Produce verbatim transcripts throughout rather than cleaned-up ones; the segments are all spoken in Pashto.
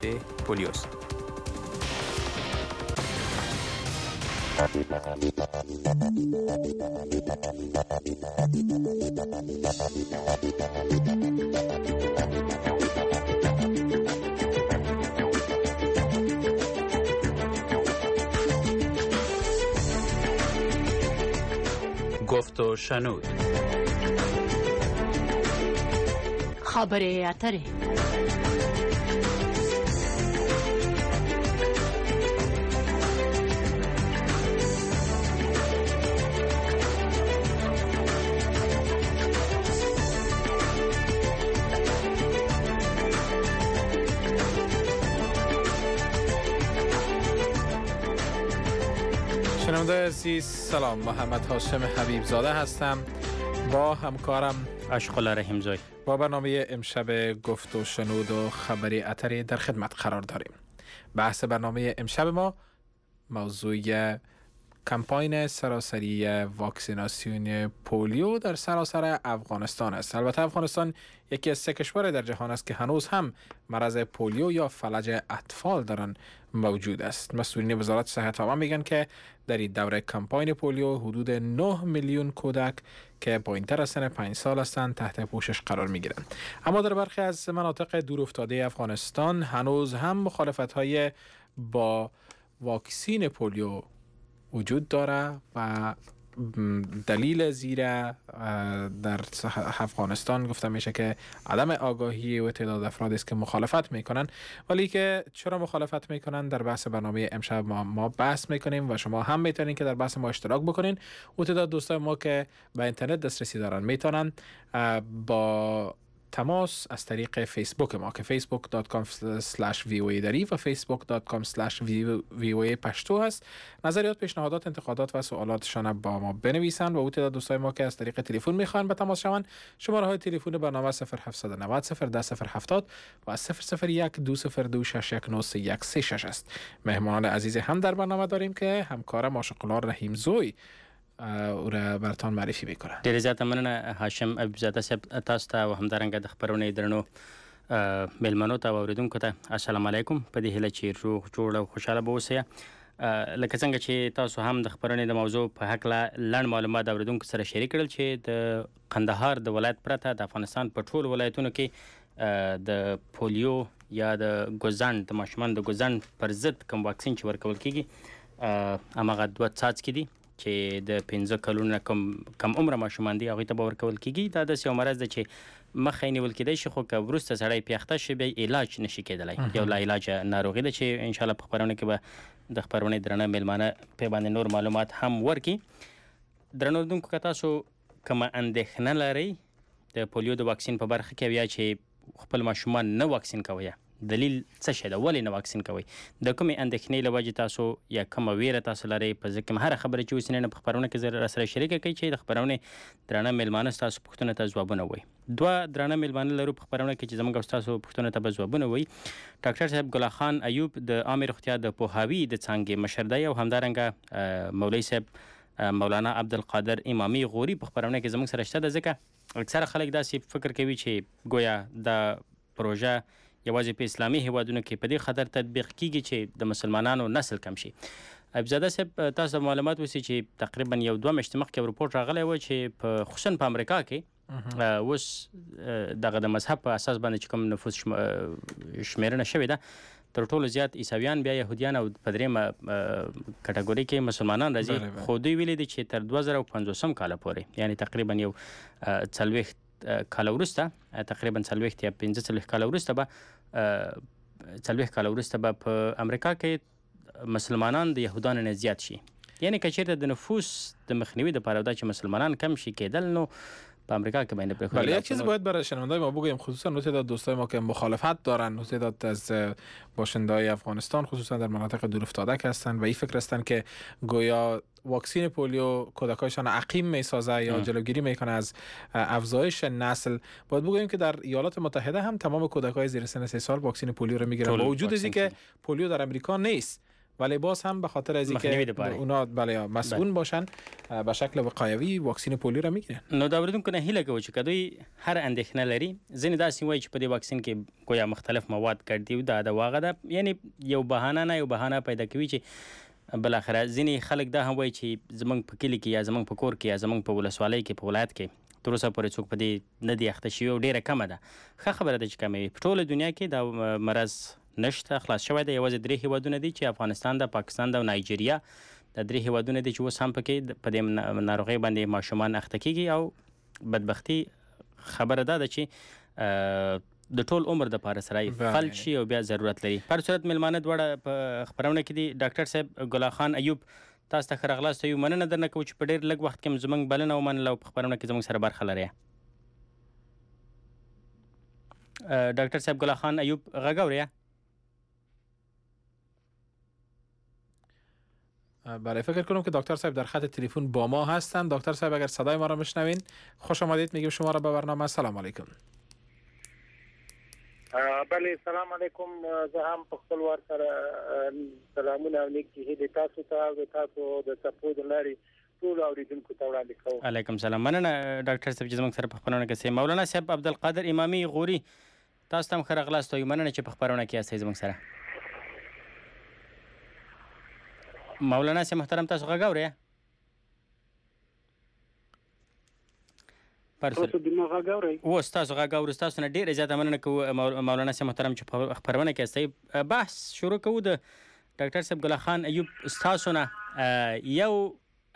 پولیوست. گفت و شنود. خبر اتری. شنونده عزیز سلام، محمد هاشم حبیب زاده هستم با همکارم اشغال رحیمزای. با برنامه امشب گفت و شنود و خبری اتری در خدمت قرار داریم. بحث برنامه امشب ما موضوع کمپاین سراسری واکسیناسیون پولیو در سراسر افغانستان است. البته افغانستان یکی از سه کشور در جهان است که هنوز هم مرض پولیو یا فلج اطفال در آن موجود است. مسئولین وزارت صحت عامه میگن که در این دوره کمپاین پولیو حدود نه میلیون کودک که پایینتر از سن پنج سال هستند تحت پوشش قرار میگیرند. اما در برخی از مناطق دور افتاده افغانستان هنوز هم مخالفت‌های با واکسین پولیو وجود داره و دلیل زیر در افغانستان گفته میشه که عدم آگاهی و تعداد افرادی است که مخالفت میکنن. ولی که چرا مخالفت میکنن در بحث برنامه امشب ما, ما بحث میکنیم و شما هم میتونین که در بحث ما اشتراک بکنین. و تعداد دوستای ما که به اینترنت دسترسی دارن میتونن با تماس از طریق فیسبوک ما که فیسبوک دات کام اسلش وی او ای دری و فیسبوک دات کام اسلش وی او ای پشتو هست نظریات، پیشنهادات، انتقادات و سوالاتشان با ما بنویسند. و او تعداد دوستای ما که از طریق تلفن میخوان به تماس شوند شماره های تلفن برنامه صفر هفت نه صفر صفر ده صفر هفتاد و صفر صفر یک دو صفر دو شش یک نه سه یک سه شش است. مهمانان عزیز هم در برنامه داریم که همکارم عاشق‌الله رحیمزوی او را براتان معرفی میکنه. ډیر زیاته مننه هاشم ابزاده صاحب تاسو ته او همدارنګه د خبرونې درنو میلمنو ته او اوریدونکو ته السلام علیکم. په دې هیله چې روغ جوړ او خوشاله به اوسئ. لکه څنګه چې تاسو هم د خبرونې د موضوع په هکله لنډ معلومات د اوریدونکو سره شریک کړل چې د قندهار د ولایت پرته د افغانستان په ټول ولایتونو کې د پولیو یا د ګوزند د ماشومان د ګوزند پر ضد کوم واکسین چې ورکول کیږي هماغه دوه څاڅکي دي چې د پنځه کلونو کم کم عمر ماشومان دي هغوی ته به ورکول کیږي. دا داسې یو مرض ده چې مخه یې نیول کیدای شي خو که وروسته سړی پې اخته شي بیا علاج نشي کیدلی. یو لا علاجه ناروغي ده چې انشاءالله په خپرونه کې به د خپرونې درنه میلمانه پې باندې نور معلومات هم ورکړي. درنو اورېدونکو که تاسو کومه اندېښنه لرئ د پولیو د واکسین په برخه کې یا چې خپل ماشومان نه واکسین کوئ، دلیل څه شی ده ولې نه واکسین کوئ، د کومې اندېښنې له وجې تاسو یا کومه ویره تاسو لرئ په ځکه هره خبره چې اوسینه په خپرونه کې راسره شریکه کوي چې د خپرونې درانه میلمانه ستاسو پوښتنو ته ځوابونه وایي. دوه درانه میلمانه لرو په خپرونه کې چې زموږ او ستاسو پوښتنو ته به ځوابونه وایي. ډاکټر صاحب ګل خان ایوب د عامې روغتیا د پوهاوي د څانګې مشر دی او همدارنګه مولوي صاحب مولانا عبدالقادر امامي غوري په خپرونه کې زموږ سره شته ده. ځکه اکثره خلک داسې فکر کوي چې گویا د پروژه یوازې په اسلامي هیوادونو کې په دې خاطر تطبیق کیږي چې د مسلمانانو نسل کم شي. ابزاده صاحب تاسو معلومات وسی چې تقریبا یو دوه میاشتې مخکې رپورټ راغلی و چې په خصوصا په امریکا کې اوس دغه د مذهب په اساس باندې چې کوم نفوس شمیرنه شوې ده تر ټولو زیات عیسویان بیا یهودیان او په دریمه کټګوري کې مسلمانان راځي. خو دوی ویلي دي چې تر دوه زره پنځوسم کاله پورې یعنی تقریبا یو څلوېښت کاله وروسته تقریبا څلوېښت یا پنځه څلوېښت کاله وروسته به څلوېښت کاله وروسته به په امریکا کې مسلمانان د یهودانو نه زیات شي. یعنی که چېرته د نفوس د مخنیوي دپاره دا چې مسلمانان کم شي کېدل نو په امریکا کې باید بخواد. ولی یک چیز باید برای شنوندای ما بگویم، خصوصا تعداد دوستای ما که مخالفت دارن، تعداد از باشنده‌های افغانستان خصوصا در مناطق دورافتاده که هستن و این فکر هستن که گویا واکسین پولیو کودکایشان عقیم میسازه یا جلوگیری میکنه از افزایش نسل. باید بگوییم که در ایالات متحده هم تمام کودکای زیر سن سه سال واکسین پولیو رو میگیرن با وجود اینکه پولیو در امریکا نیست ولی باز هم به خاطر از اینکه اونا بله مسئول باشن به شکل وقایوی واکسین پولیو را میگیرن. نو دا اوریدونکو نه هیله کوي چې کدوې هر اندېښنه لري ځینې داسې وایي چې په دې واکسین کې گویا مختلف مواد ګډ دي دا د واغه ده یعنی یو بهانه نه یو بهانه پیدا کوي چې بل اخره ځینې خلک دا هم وایي چې زمونږ په کلي کې یا زمونږ په کور کې یا زمونږ په ولسوالۍ کې په ولایت کې تر اوسه پورې څوک په دې نه دی اخته شوي او ډېره کمه ده. ښه خبره ده چې کمه وي. په ټوله دنیا کې دا مرض نشته، خلاص شوی دی. یوازې درې هیوادونه دي چې افغانستان ده، پاکستان ده او نایجیریا. دا درې هیوادونه دي چې اوس هم پکې په دې ناروغۍ باندې ماشومان اخته کیږي او بدبختي خبره ده چې د ټول عمر د پاره سره فلج شي او بیا ضرورت لري. په صورت ملمانه دواړه په خبرونه کې دي. ډاکټر صاحب ګلا خان ایوب تاسو ته خرغلاست یو مننه درنه کوم چې په ډېر لږ وخت کې زمونږ بلنه ومنله او په خبرونه کې زمونږ سره برخه لري. ډاکټر صاحب ګلا خان ایوب غږ اورئ؟ بله فکر کنم که دکتر صاحب در خط تلفن با ما هستند. دکتر صاحب اگر صدای ما را میشنوین خوش آمدید میگیم شما را به برنامه. سلام علیکم. بله سلام علیکم. زه هم په خپل وار سره سلامونه او نیکې هیلې تاسو ته او تاسو د سپورټ لري ټول اوریدونکو ته وړاندې کوم. علیکم سلام. مننه ډاکټر صاحب چې زموږ سره په خبرونه کې سي. مولانا صاحب عبدالقادر امامي غوري تاسو ته هم ښه راغلاست. مننه چې په خبرونه کې یاستئ زموږ سره. مولانا صاحب محترم تاسو غږ اورئ؟ تاسو دمو غږ اورئ؟ اوس تاسو غږ اورئ. تاسو نه ډېره زیاته مننه کوو مولانا صاحب محترم چې په خبرونه کې یاستئ. بحث شروع کوو د ډاکټر صاحب ګلا خان ایوب ستاسو نه یو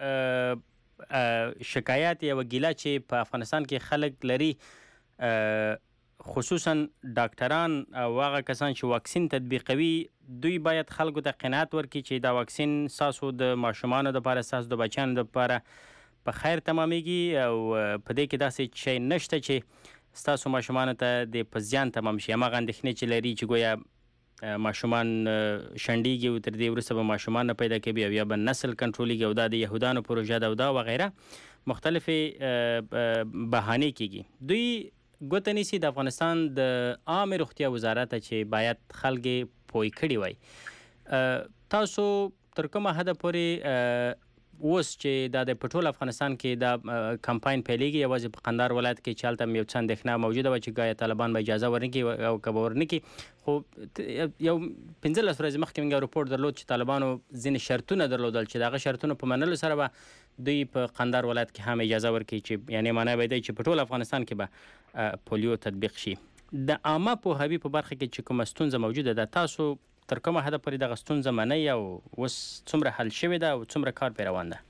شکایت یا ګیله چې په افغانستان کې خلک لري خصوصا ډاکټران او هغه کسان چې واکسین تطبیقوي دوی باید خلکو ته قناعت ورکړي چې دا واکسین ستاسو د ماشومانو دپاره ستاسو د بچیانو دپاره په خیر تمامیږي او په دې کې داسې شی نشته چې ستاسو ماشومانو ته د په زیان تمام شي. هماغه اندېښنې چې لري چې گویا ماشومان شنډېږي او تر دې وروسته به ماشومان نه پیدا کوي او یا به نسل کنټرولېږي او دا د یهودانو پروژه ده او دا وغیره مختلفې بهانې کېږي. دوی ګوته نیسي د افغانستان د عامې روغتیا وزارت چې باید خلک پوه کړي وای. تاسو تر کومه حده پورې اوس چې دا د په ټول افغانستان کې دا کمپاین پیلېږي یوازې په قندهار ولایت کې چې هلته یو څه اندېښنه موجوده وه چې ګایا طالبان به اجازه ورنکړي او که به ورنکړي خو یو پنځلس ورځې مخکې موږ رپورټ درلود چې طالبانو ځینې شرطونه درلودل چې د هغه شرطونو په منلو سره به دوی په قندهار ولایت کې هم اجازه ورکړي چې یعنې معنی به دی چې په ټول افغانستان کې به پولیو تطبیق شي. د عامه پوهاوي په برخه کې چې کومه ستونزه موجوده ده تاسو تر کومه حده پورې دغه ستونزه منئ او اوس څومره حل شوې ده او څومره کار پرې روان ده؟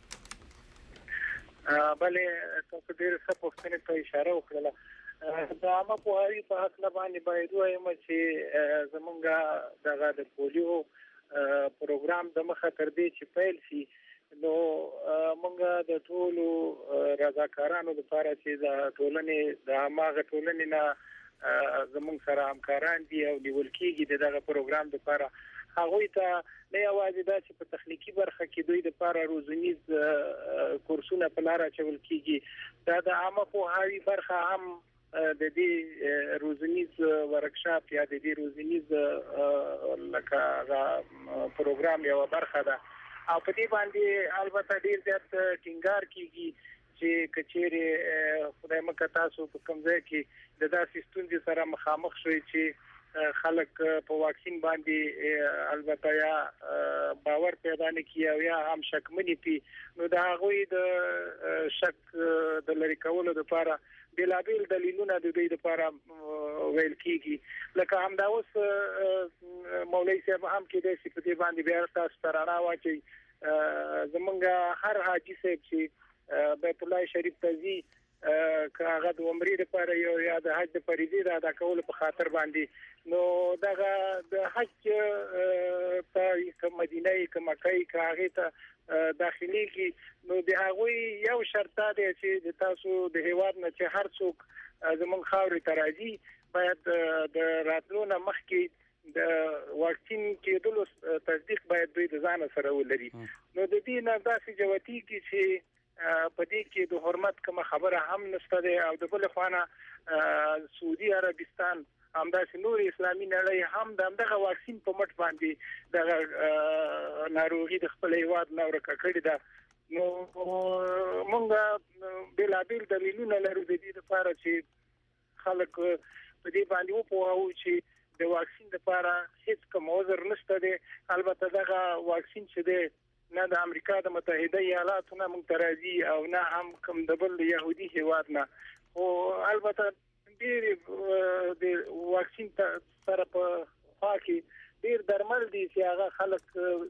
بلې تاسو ډېرې ښه پوښتنې ته اشاره وکړله. د عامه پوهاوي په هکله باندې باید ووایم چې زمونږ دغه د پولیو پروګرام د مخه تر دې چې پیل شي نو موږ د ټولو رضاکارانو لپاره چې د ټولنې د هماغه ټولنې نه زمونږ سره همکاران دي او نیول کېږي د دغه پروګرام لپاره هغوی ته نه یوازې دا چې په تخنیکي برخه کې دوی لپاره روزنیز کورسونه په لاره اچول کېږي دا د عامه پوهاوي برخه هم د دې روزنیز ورکشاپ یا د دې روزنیز لکه پروګرام یوه برخه ده او په دې باندې البته ډېر زیات ټینګار کېږي چې که چیرې خدای مکه تاسو په کوم ځای کې د داسې ستونزې سره مخامخ شوي چې خلک په واکسین باندې البته یا باور پیدا نه کړي او یا هم شکمنې پي نو د هغوی د شک د لرې کولو دپاره بېلابېل دلیلونه د دوی دپاره ویل کېږي. لکه همدا اوس مولوي صاحب هم کېدای شي په دې باندې بیا تاسو ته رڼا واچوي. زمونږ هر حاجي صاحب چې بیت الله شریف ته ځي که هغه د عمرې لپاره یو یا د حج د فریضې د ادا کولو په خاطر باندې نو دغه د حج ته که مدینه یې که مکه یې که هغې ته داخلېږي نو د هغوی یو شرط دا دی چې د تاسو د هیواد نه چې هر څوک زموږ خاورې ته راځي باید د راتلو نه مخکې د واکسین کېدلو تصدیق باید دوی د ځانه سره ولري. نو د دې نه داسې جوتېږي چې په دې کې د حرمت کومه خبره هم نشته دی او د بلې خوا نه سعودي عربستان همداسې نور اسلامي نړۍ هم د دغه واکسین په مټ باندې دغه ناروغي د خپل هیواد نه ورکه کړې ده. نو موږ بلابل دلیلونه لرو د دې لپاره چې خلک په دې باندې وپوهوو چې د واکسین لپاره هیڅ کوم عذر نشته دی. البته دغه واکسین چې دی نه د امریکا د متحده ایالاتو نه موږ ته راځي او نه هم کوم د بل یهودي هیواد نه. او البته ډېر د واکسین سره په خوا کې ډېر درمل دي چې هغه خلک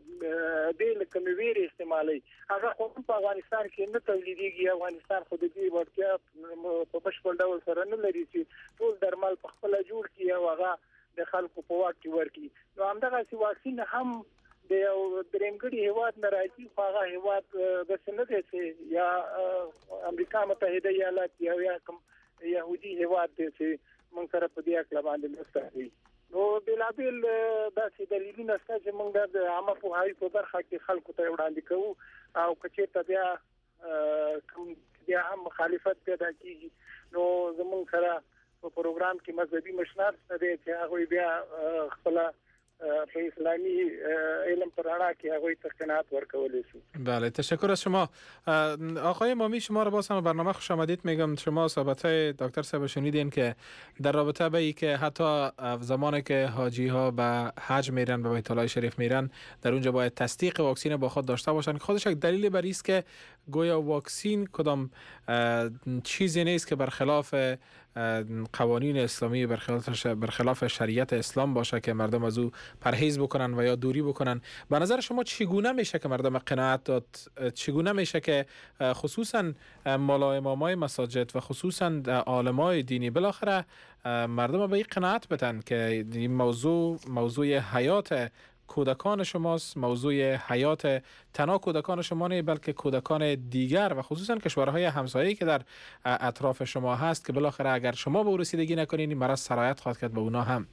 د لکه ویری استعمالي. هغه خو په افغانستان کې نه تولیدېږي. افغانستان خو د دې وړتیا په بشپړ ډول سره نه لري چې ټول درمل په خپل جوړ کړي او هغه د خلکو په واک کې ورکړي. نو همدغه سی واکسین هم د یو درېمګړي هیواد نه راځي. خو هغه هیواد د سند چې یا امریکا متحده ایالات یا یا کوم يهودي هیواد دی چې موږ سره په دې اړه باندې مستحوي. نو بلابل داسې دلیلونه شته چې موږ د عامه پوهاوي په برخه کې خلکو ته وړاندې کوو او کچېرته بیا کوم بیا هم مخالفت پیدا کیږي نو زموږ سره په پروګرام کې مذهبي مشنات ستدي چې هغه بیا خپل په اسلامی علم پر اړه کې هغه ته قناعت ورکولای شي. بله تشکر از شما آقای امامی. شما را باز هم برنامه خوش آمدید میگم. شما صحبت های دکتر صاحب شنیدین که در رابطه به ای که حتی زمانی که حاجی ها به حج میرن به بیت الله شریف میرن در اونجا باید تصدیق واکسین با خود داشته باشن. خودش یک دلیل بر است که گویا واکسین کدام چیزی نیست که برخلاف قوانین اسلامی برخلاف برخلاف شریعت اسلام باشه که مردم از او پرهیز بکنن و یا دوری بکنن. به نظر شما چگونه میشه که مردم قناعت داد؟ چگونه میشه که خصوصا مولا امامای مساجد و خصوصا عالمای دینی بالاخره مردم به این قناعت بدن که این موضوع موضوع حیات کودکان شماست، موضوع حیات تنها کودکان شما نه بلکه کودکان دیگر و خصوصا کشورهای همسایه‌ای که در اطراف شما هست که بالاخره اگر شما به رسیدگی نکنین این مرض سرایت خواهد کرد به اونا هم.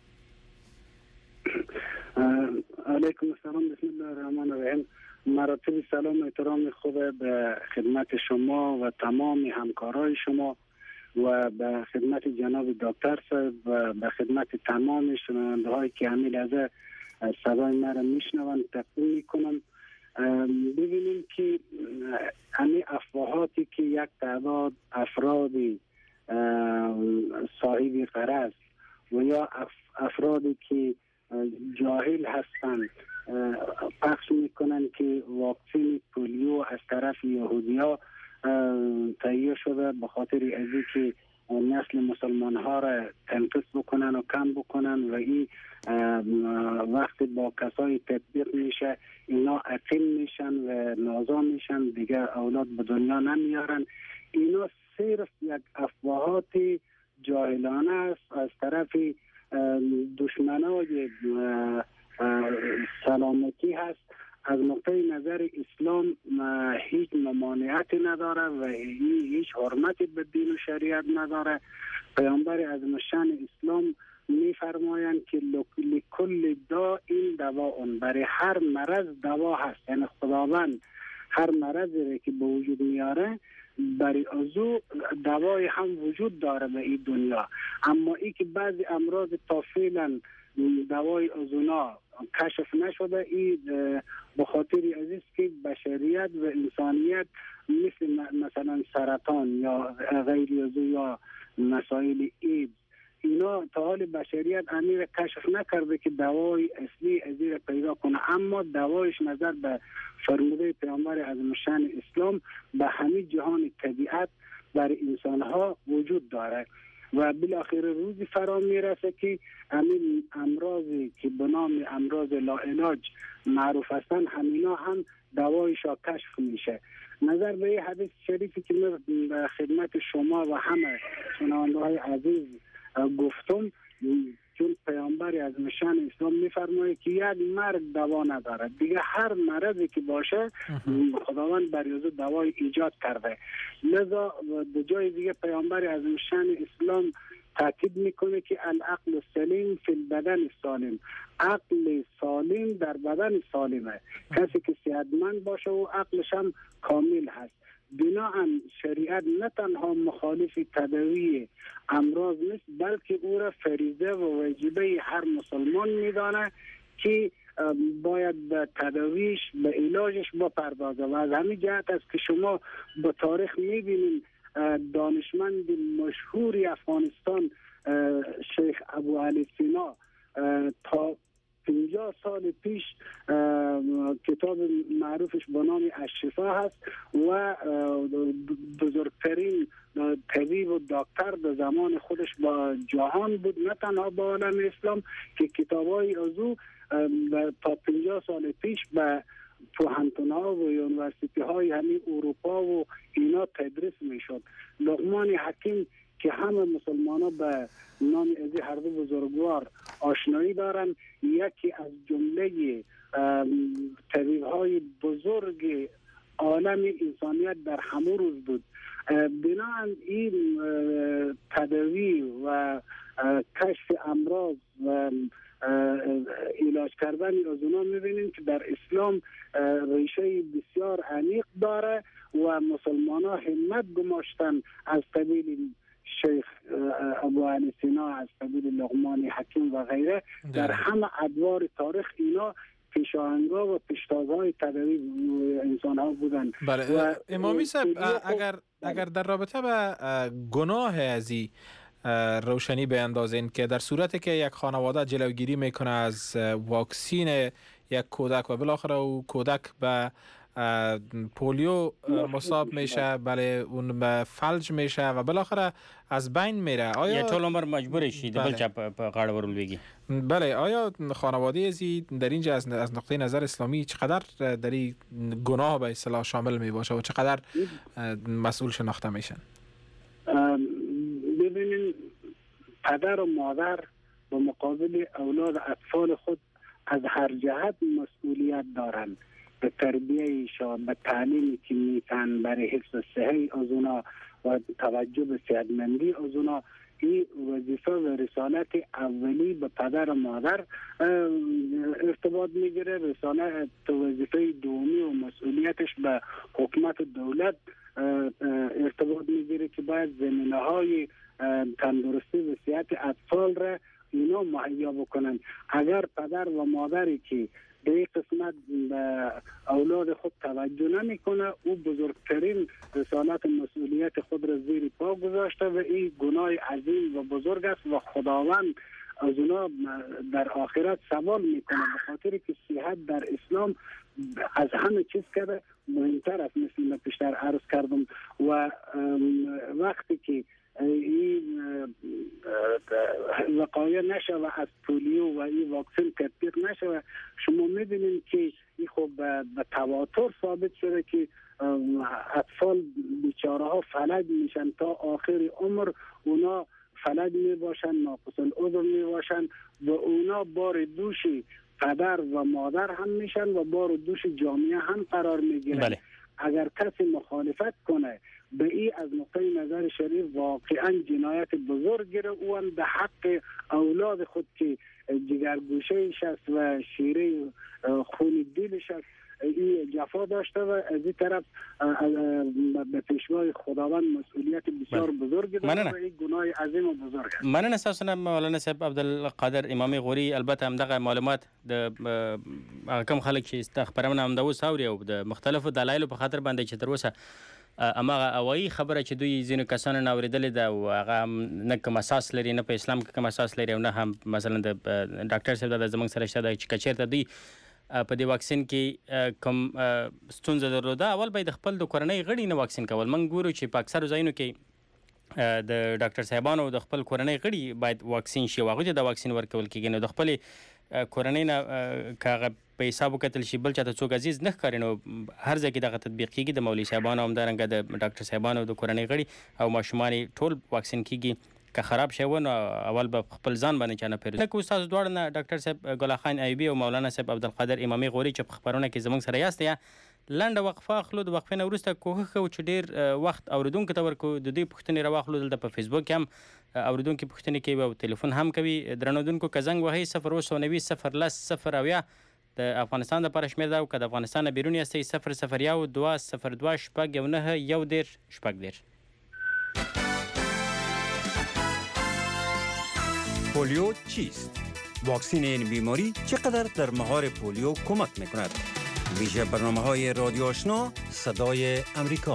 علیکم السلام. بسم الله الرحمن الرحیم. مراتب سلام و احترام خود به خدمت شما و تمام همکارای شما و به خدمت جناب دکتر صاحب و به خدمت تمام شنونده هایی که همین لحظه صدای من را میشنوند تقدیم میکنم. ببینیم که همین افواهاتی که یک تعداد افرادی صاحب غرض و یا افرادی که جاهل هستند پخش میکنن که واکسن پولیو از طرف یهودیا تهیه شده به خاطر ازی که نسل مسلمان ها را تنقیص بکنن و کم بکنن و این وقتی با کسای تطبیق میشه اینا عقیم میشن و نازا میشن دیگه اولاد به دنیا نمیارن. اینا صرف یک افواهات جاهلانه است از طرف دشمنای سلامتی هست. از نقطه نظر اسلام هیچ ممانعتی نداره و هیچ حرمتی به دین و شریعت نداره. پیامبر اعظم الشان اسلام میفرمایند که لکل داء دواء، برای هر مرض دوا هست. یعنی خداوند هر مرضی که به وجود میاره برای ازو دوای هم وجود داره به این دنیا. اما ای که بعضی امراض تا فعلا دوای ازونا کشف نشده این به خاطر عزیز که بشریت و انسانیت مثل مثلا سرطان یا غیر ازو یا مسائل ایدز اینا تا حال بشریت امیر کشف نکرده که دوای اصلی ازیر پیدا کنه. اما دوایش نظر به فرموده پیامبر اعظم الشان اسلام به همه جهان طبیعت برای انسانها وجود داره و بالاخره روزی فرا میرسه که همین امراضی که به نام امراض لاعلاج معروف هستن همینا هم دوایشا کشف میشه. نظر به این حدیث شریفی که من خدمت شما و همه شنونده های عزیز گفتم، چون پیامبر اعظم الشان اسلام میفرماید که یک مرض دوا نداره، دیگه هر مرضی که باشه خداوند برای او دوای ایجاد کرده. لذا به جای دیگه پیامبر اعظم الشان اسلام تاکید میکنه که العقل سلیم فی البدن سالم، عقل سالم در بدن سالمه. کسی که صحتمند باشه و عقلش هم کامل هست. بناهن شریعت نه تنها مخالف تداوی امراض نیست بلکه او را فریضه و واجبه هر مسلمان میدانه که باید به تداویش به علاجش بپردازه و از همین جهت است که شما به تاریخ میبینید دانشمند مشهوری افغانستان شیخ ابو علی سینا تا پنجاه سال پیش کتاب معروفش به نام الشفا هست و بزرگترین طبیب و دکتر در زمان خودش با جهان بود، نه تنها با عالم اسلام، که کتابای از او تا پنجاه سال پیش به پوهنتون‌ها و یونیورسیتی های همین اروپا و اینا تدریس میشد. لقمان حکیم که همه مسلمان ها به نام از هر دو بزرگوار آشنایی دارن، یکی از جمله طبیب های بزرگ عالم انسانیت در همون روز بود. بنابراین این تداوی و کشف امراض و علاج کردن از اونا میبینیم که در اسلام ریشه بسیار عمیق داره و مسلمان ها همت گماشتن از قبیل شیخ ابو علی سینا، از قبیل لقمان حکیم و غیره. در همه ادوار تاریخ اینا پیشاهنگا و پیشتازهای تداوی انسان ها بودن. بله امامی صاحب، اگر اگر در رابطه به گناه ازی روشنی بیندازین که در صورتی که یک خانواده جلوگیری میکنه از واکسین یک کودک و بالاخره او کودک به پولیو مصاب میشه، بله اون به فلج میشه و بالاخره از بین میره، آیا یا طول عمر مجبور شید بل چپ غاړه ورول بگی؟ بله، آیا خانواده ازی در اینجا از از نقطه نظر اسلامی چقدر در این گناه به اصطلاح شامل می باشه و چقدر مسئول شناخته میشن؟ ببینید، پدر و مادر به مقابل اولاد اطفال خود از هر جهت مسئولیت دارند، به تربیه ایشان، به تعلیمی که میتن برای حفظ صحی از اونا و توجه به صحتمندی از اونا. این وظیفه و رسالت اولی به پدر و مادر ارتباط میگیره. رسالت وظیفه دومی و مسئولیتش به حکومت دولت ارتباط میگیره که باید زمینه های تندرستی و صحت اطفال را اینا مهیا بکنن. اگر پدر و مادری که به این قسمت به اولاد خود توجه نمیکنه، او بزرگترین رسالت مسئولیت خود را زیر پا گذاشته و این گناه عظیم و بزرگ است و خداوند از اونا در آخرت سوال میکنه، به خاطر که صحت در اسلام از همه چیز کرده مهمتر است. مثل من پیشتر عرض کردم و وقتی که این وقایع نشوه از پولیو و این واکسن تطبیق نشوه، شما میبینید که این خب به تواتر ثابت شده که اطفال بیچاره ها فلج میشن تا آخر عمر، اونا فلج میباشن، ناقص العضو میباشن و اونا بار دوش پدر و مادر هم میشن و بار دوش جامعه هم قرار میگیرن. بله. اگر کسی مخالفت کنه به این از نقطه نظر شریف واقعا جنایت بزرگ را او هم به حق اولاد خود که جگرگوشه‌اش است و شیره خون دلش است این جفا داشته و از این طرف به پیشوای خداوند مسئولیت بسیار بزرگ داره و این گناه عظیم و بزرگ است. مننه تاسو مولانا صاحب عبدالقادر امامي غوري. البته همدغه معلومات د کم خلک چې خبرونه هم د اوس اوري او د مختلفو دلایلو په خاطر باندې چې تر اوسه اماغه اوایي خبره چې دوی ځینو کسانو نه اورېدلې ده او هغه نه کوم اساس لري، نه په اسلام کې کوم اساس لري او نه هم مثلا د ډاکټر صاحب د زموږ سره شته ده چې کچېرته دوی په دې واکسین کې کوم ستونزه درلوده، اول باید خپل د کورنۍ غړي نه واکسین کول. موږ ګورو چې په اکثرو ځایونو کې د ډاکټر صاحبانو د خپل کورنۍ غړي باید واکسین شي، هغوی ته د واکسین ورکول کېږي. نو د خپلې کورنۍ نه که هغه په حساب وکتل شي بل چاته څوک عزیز نه ښکاري، نو هر ځای کې دغه تطبیق کېږي. د مولوي صاحبانو همدارنګه د ډاکټر صاحبانو د کورنۍ غړي او ماشومان ټول واکسین کېږي. که خراب شي و نو اول به خپل ځان باندې چا نه پیرو. لکه استاد دواړه نه ډاکټر صاحب ګل خان ایوبي او مولانا صاحب عبدالقادر امامي غوري چې په خبرونه کې زموږ سره یاست، یا لنډه وقفه اخلو. د وقفې نه وروسته کوښښ کوو چې ډېر وخت اورېدونکو ته ورکړو، د دوی پوښتنې راواخلو. دلته په فیسبوک کې هم اورېدونکي پوښتنې کوي او تلیفون هم کوي. درنودونکو که زنګ وهئ صفر اوه سوه نوي صفر لس صفر اویا د افغانستان د لپاره شمېر دا و که د افغانستان نه بیرون یاستئ صفر صفر یو دوه صفر دوه شپږ یو نهه یو دېرش شپږ دېرش. پولیو چیست؟ واکسین این بیماری چقدر در مهار پولیو کمک میکند؟ ویژه برنامه های رادیو آشنا صدای امریکا.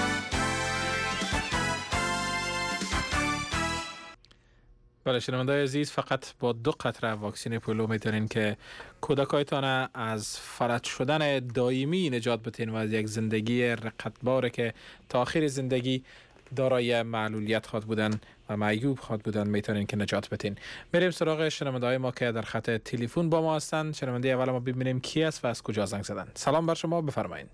بله شنونده‌های عزیز، فقط با دو قطره واکسن پولیو میتونین که کودکایتان از فلج شدن دائمی نجات بدین و از یک زندگی رقتباره که تا آخر زندگی دارای معلولیت خواد بودن و معیوب خواد بودن میتونین که نجات بدین. میریم سراغ شنونده‌های ما که در خط تلفن با ما هستن. شنونده اول ما ببینیم کی است و از کجا زنگ زدن. سلام بر شما، بفرمایید.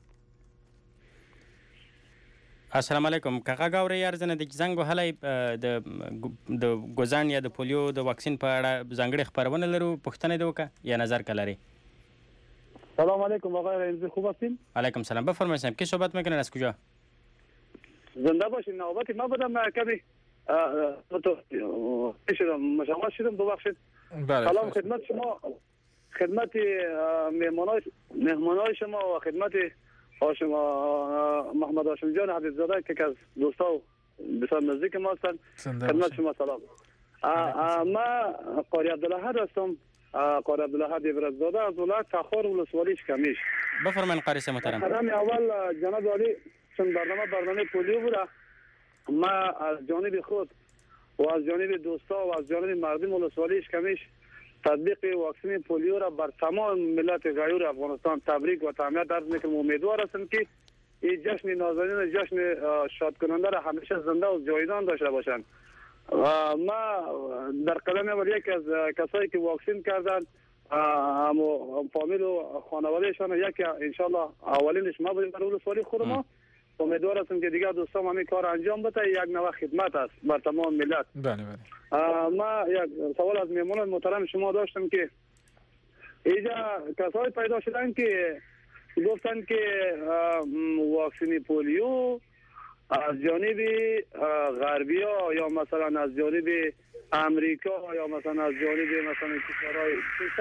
السلام علیکم. کاغه ګورې ارزنه د زنګ وهلی د د ګوزن یا د پولیو د واکسین په اړه ځانګړې خبرونه لرو، پوښتنه دې وکړه یا نظر که لري؟ سلام علیکم آقای رئیسی، خوب هستین؟ علیکم سلام. بفرمایید صاحب، کی صحبت میکنن، از کجا؟ زنده باشین. نوبت ما بدم کمی شدم مشامل شدم، ببخشید. سلام خدمت شما، خدمت مهمانای مهمانای شما و خدمت هاشم محمد هاشم جان حبیب زاده که از دوستا بسیار نزدیک ما هستن. خدمت شما سلام. ما قاری عبدالاحد هستم، قاری عبدالاحد ابراز زاده از ولایت تخار ولسوالی شکمیش. بفرمایید قاری صاحب محترم. قدم اول جناب عالی چون برنامه برنامه پولیو بوده، ما از جانب خود و از جانب دوستا و از جانب مردم ولسوالی شکمیش تطبیق واکسن پولیو را بر تمام ملت غیور افغانستان تبریک و تهنیت عرض میکنم. امیدوار هستم که این جشن نازنین، جشن شاد کننده را همیشه زنده و جاودان داشته باشند. ما در قدم اول یکی از کسایی که واکسن کردند، اما فامیل و خانوادهشان، یکی انشالله اولینش ما بودیم در ولسوالی خود ما. امیدوار هستم که دیگر دوستان همین کار انجام بده. یک نوع خدمت است بر تمام ملت. بله بله. ما یک سوال از میمونان محترم شما داشتم که اینجا کسایی پیدا شدن که گفتن که واکسن پولیو از جانب غربی ها یا مثلا از جانب امریکا یا مثلا از جانب مثلا کشورهای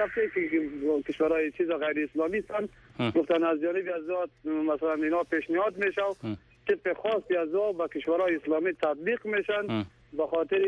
که کشورهای چیز غیر اسلامی هستن، گفتن از جانب از مثلا اینا پیشنهاد میشه طبق خاصی از با کشورهای اسلامی تطبیق میشن به خاطر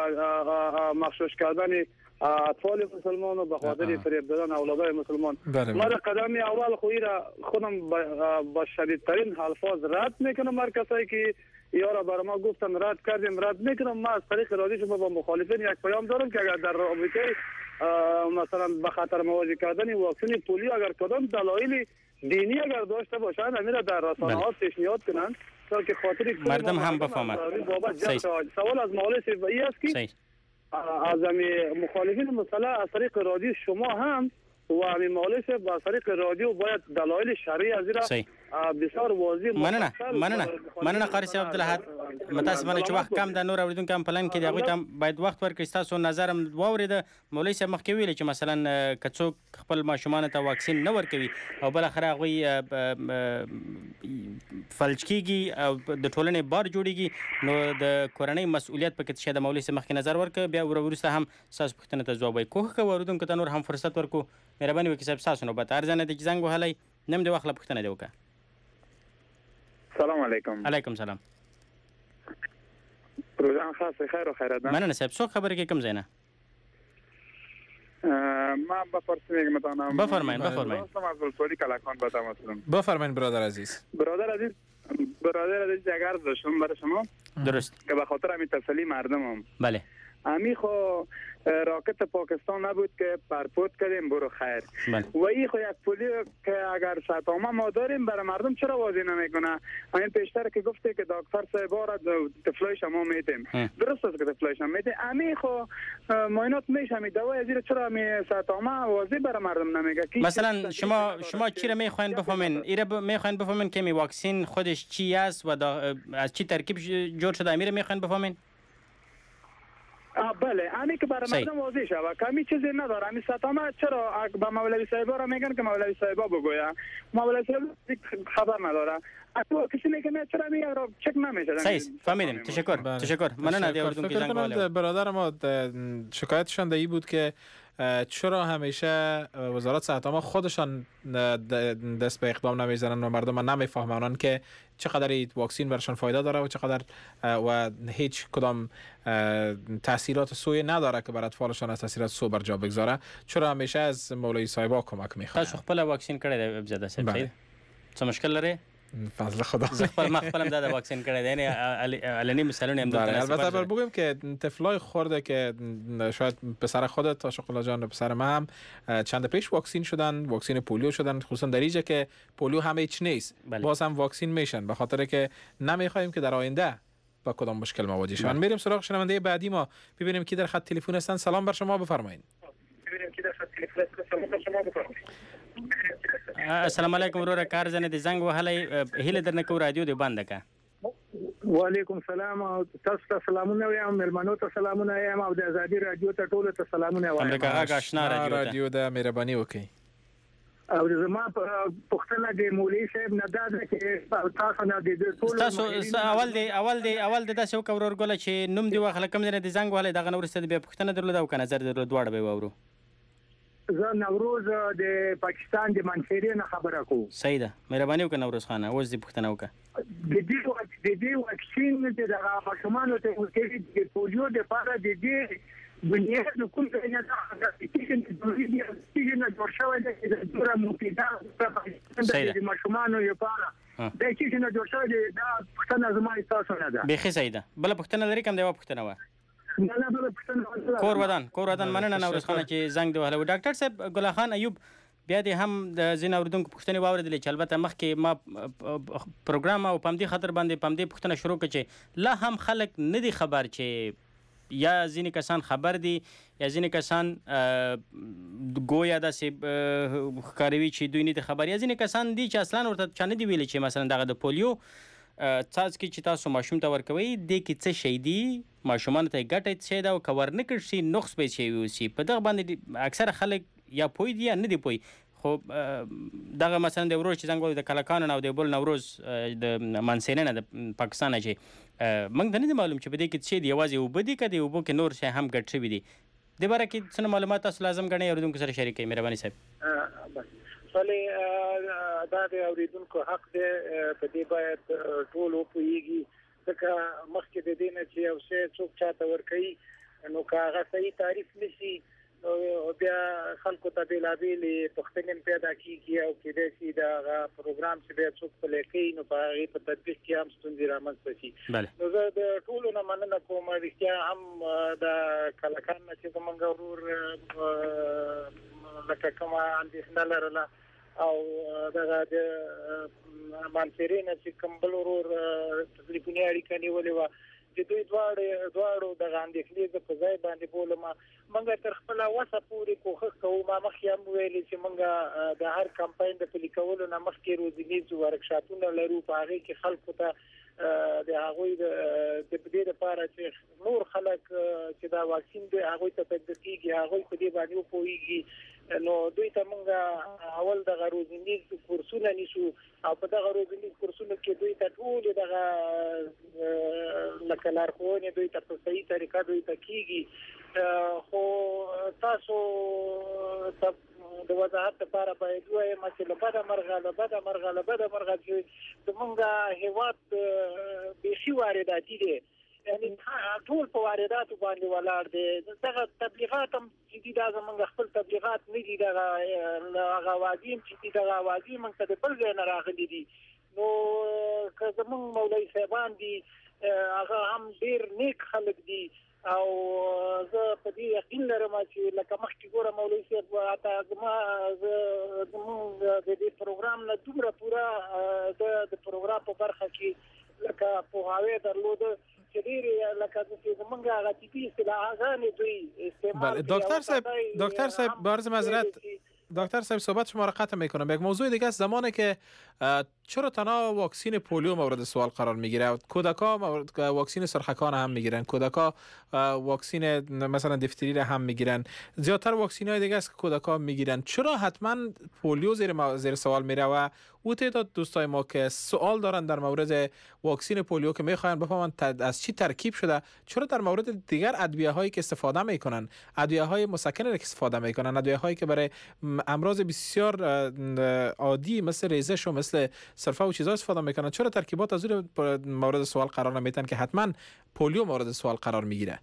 مخشوش کردن اطفال مسلمان و به خاطر فریب دادن اولادای مسلمان. ما در قدم اول خویی را خودم با شدیدترین الفاظ رد میکنم. هر کسایی که یارا برای ما گفتن رد کردیم رد میکنم. ما از طریق رادیو شما با مخالفین یک پیام دارم که اگر در رابطه مثلا به خطر مواجه کردن واکسن پولیو اگر کدام دلایل دینی اگر داشته باشند امیر در رسانه ها پیشنهاد کنند تا که خاطر مردم هم بفهمند. سوال از مهالس ای است که از مخالفین مسلح از طریق رادیو شما هم و همین مالش با طریق رادیو باید دلایل شرعی از را بسیار واضح مننه مننه مننه قاری صاحب عبدالاحد. متاسفانه چې وخت کم د نور اوریدونکو هم پلان کې د هغوی ته باید وخت ورکړي. تاسو نظر هم واورېده. مولوي صاحب مخکې ویلي چې مثلا که څوک خپل ماشومانو ته واکسین نه ورکوي او بالاخره هغوی فلج کېږي او د ټولنې بار جوړېږي، نو د کورنۍ مسؤلیت پکې څه د مولوي صاحب مخکې نظر ورکړه. بیا وروسته هم ستاسو پوښتنې ته ځواب وایي. کوښښ کوو اورېدونکو ته نور هم فرصت ورکړو. مهرباني وکړئ صاحب ستاسو نوبت. ارزانه دی چې زنګ وهلی نم دې واخله، پوښتنه دې وکړه. سلام علیکم. علیکم سلام. روزان خاص خیر و خیرات. مننه صاحب. څوک خبرې کوي، کوم ځای نه؟ ما بپرسم یک متانم. بفرمایید بفرمایید. دوستم از ولسوالی کلکان باتم هستم. بفرمایید برادر عزیز. برادر عزیز برادر عزیز اگر داشتم برای شما درست که به خاطر همین تسلی مردمم. بله. امی خو راکت پاکستان نبود که پرپوت کردیم برو خیر. بله. و این خو یک پولیو که اگر ساتامه ما داریم برای مردم چرا واضح نمیکنه؟ همین پیشتر که گفته که دکتر صاحب را تفلایش ما میدیم. درست است که تفلایش هم میدیم. امی خو معاینات میشه همین دوای زیر چرا همین ساتامه واضح برای مردم نمیگه؟ مثلا شما شما چی را میخواین بفهمین؟ ایره میخواین بفهمین که می واکسن خودش چی است و از چی ترکیب جور شده؟ امیره میخواین بفهمین؟ بله، امی که برای مردم واضح شود کمی چیزی نداره. امی ساتامه چرا با مولوی صاحبا را میگن که مولوی صاحبا بگویا؟ مولوی صاحب خبر نداره. اصلا کسی میگه نه چرا میگه را چک نمیشه. صحیح فهمیدیم. تشکر تشکر. مننه دی اردون که زنگ برادر ما شکایتشان دی بود که چرا همیشه وزارت صحت عامه خودشان دست به اقدام نمیزنن و مردم نمیفهمن که چقدر واکسین برشان فایده داره و چقدر و هیچ کدام تاثیرات سوی نداره که بر اطفالشان از تاثیرات سو بر جا بگذاره؟ چرا همیشه از مولوی صاحبا کمک میخواد؟ تاسو خپل واکسین کړی دی ابزاده صاحب؟ څه مشکل لري؟ فضل خدا زه خپل ما خپلم دا واکسین کړی دی، یعنی علنی مثالونه هم دلته البته بر بگویم که طفلای خورده که شاید پسر خودت تا شقلا جان پسر ما هم چند پیش واکسین شدن، واکسین پولیو شدن، خصوصا در اینجا که پولیو همه هیچ نیست، باز هم واکسین میشن، به خاطر که نمیخوایم که در آینده با کدام مشکل مواجه شوند. میریم سراغ شنونده بعدی ما، ببینیم کی در خط تلفن هستن. سلام بر شما، بفرمایید. ببینیم کی در خط تلفن هستن. سلام بر شما، بفرمایید. السلام علیکم وروره، کار زنه د زنګ وهلې هیله درنه کو رادیو دی بند کا. وعلیکم سلام، تاسو ته سلامونه وایم، ملمنو ته سلامونه وایم او د ازادي رادیو ته ټول ته سلامونه وایم. امریکا غا آشنا رادیو د مهرباني وکي. او زما پښتنه د مولوی صاحب نه دا چې تاسو نه د ټول تاسو اول دی اول دی اول د تاسو کورور ګل چې نوم دی واخله کوم نه د زنګ وهلې دغه نورسته بیا پښتنه درلود او کنه زر درلود واړه به وورو. زه نوروز د پاکستان د منشوري نه خبره کوم. صحیح ده، مهرباني وکړه نوروز خان، اوس دې پښتنه وکړه. د دې وخت د دې واکسین د هغه ماشومانو ته ورکړي د پولیو د لپاره د دې بنیاد کوم څه نه ده چې د دوی د نه جوړ شوی دی د ډیره مفیده د ماشومانو لپاره د چې نه جوړ شوی دی دا پښتنه زما تاسو نه ده. بخي صحیح ده، بل پښتنه لري کوم دی پښتنه و کور ودان کور ودان مننه نورس خان چې زنګ دی وهله. ډاکټر صاحب ګل خان ایوب بیا دې هم د زین اوردونکو پښتنې واوریدلې چې البته مخکې ما پروګرام او پمدي خاطر باندې پمدي پښتنه شروع کړ چې لا هم خلک نه دي خبر چې یا ځینې کسان خبر دي یا ځینې کسان ګویا داسې ښکاروي چې دوی نه دي خبر، یا ځینې کسان دي چې اصلا ورته چا نه دي ویلي چې مثلا دغه د پولیو څاڅکي چې تاسو ماشوم ته ورکوئ دې کې څه شی دي، ماشومانو ته یې ګټه څه ده او که ور نه کړل شي نقص به یې وسي. په دغه باندې اکثره خلک یا پوه دي یا نه دي پوه. خو دغه مثلا د ورور چې څنګه د کلکانو نه او د بل نوروز د منسینه نه د پاکستان نه چې موږ ته نه دي معلوم چې په دې کې څه دي، یوازې اوبه دي که د اوبو کې نور شی هم ګډ شوي دي. دې باره کې څه معلومات تاسو لازم ګڼئ اورېدونکو سره شریک کړئ مهرباني صاحب. ولې دا د اورېدونکو حق دی، په دې باید ټول وپوهېږي، ځکه مخکې د دې نه چې یو شی څوک چاته ورکوي نو که هغه صحیح تعریف نه شي نو بیا خلکو ته بېلابېلې پوښتنې پیدا کېږي او کېدای شي د هغه پروګرام چې بیا څوک پلی کوي نو په هغې په تطبیق کې هم ستونزې رامنځته شي. نو زه د ټولو نه مننه کوم، رښتیا هم د کلکان نه چې زموږ ورور لکه کومه اندېښنه لرله او دغه د مانسیرې نه چې کوم بل ورور تلیفوني اړیکه نیولې وه چې دوی دواړو دواړو دغه اندېښنې زه په ځای باندې بولم. موږ تر خپله وسه پورې کوښښ کوو، ما مخکې هم ویلې چې موږ د هر کمپاین د پلي کولو نه مخکې روزنیز ورکشاپونه لرو، په هغې کې خلکو ته د هغوی د دې لپاره چې نور خلک چې دا واکسین دی هغوی ته تطبیق کېږي، هغوی په دې باندې وپوهېږي، نو دوی ته موږ اول دغه روزنیز کورسونه نیسو او په دغه روزنیز کورسونو کې دوی ته ټولې دغه لکه لارښوونې دوی ته په صحیح طریقه دوی ته کېږي. خو تاسو د وضاحت لپاره باید ووایم چې له بده مرغه له بده مرغه له بده مرغه چې زموږ هېواد بیخي وارداتي دی، یعنی ټول په وارداتو باندې ولاړ دی. دغه تبلیغات هم چې دي دا زموږ خپل تبلیغات نه دي، دغه هغه اوازې هم چې دي دغه اوازې موږ ته د بل ځای نه راغلي دي. نو که زموږ مولوي صاحبان دي هغه هم ډېر نیک خلک دي او زه په دې یقین لرم چې لکه مخکې ګوره مولوي صاحب حتی زما زموږ د دې پروګرام نه دومره پوره د پروګرام په برخه کې لکه پوهاوی درلوده چې ډېرې لکه چې زموږ هغه طبي اصطلاحګانې دوی استعمال بله. دکتر صاحب دکتر صاحب با عرض معذرت دکتر صاحب صحبت شما را قطع میکنم. یک موضوع دیگه است، زمانی که چرا تنها واکسین پولیو مورد سوال قرار میگیره، کودکا مورد واکسین سرخکان هم میگیرن، کودکا واکسین مثلا دیفتری را هم میگیرن، زیادتر واکسین های دیگه است که کودکا میگیرن، چرا حتما پولیو زیر زیر سوال میره؟ و او تعداد دوستای ما که سوال دارن در مورد واکسین پولیو که میخواین بفهمن از چی ترکیب شده، چرا در مورد دیگر ادویه هایی که استفاده میکنن، ادویه های مسکن را که استفاده میکنن، ادویه هایی که برای امراض بسیار عادی مثل ریزش و مثل سرفه و چیزا استفاده میکنن، چرا ترکیبات از اون مورد سوال قرار نمیتن که حتما پولیو مورد سوال قرار میگیره؟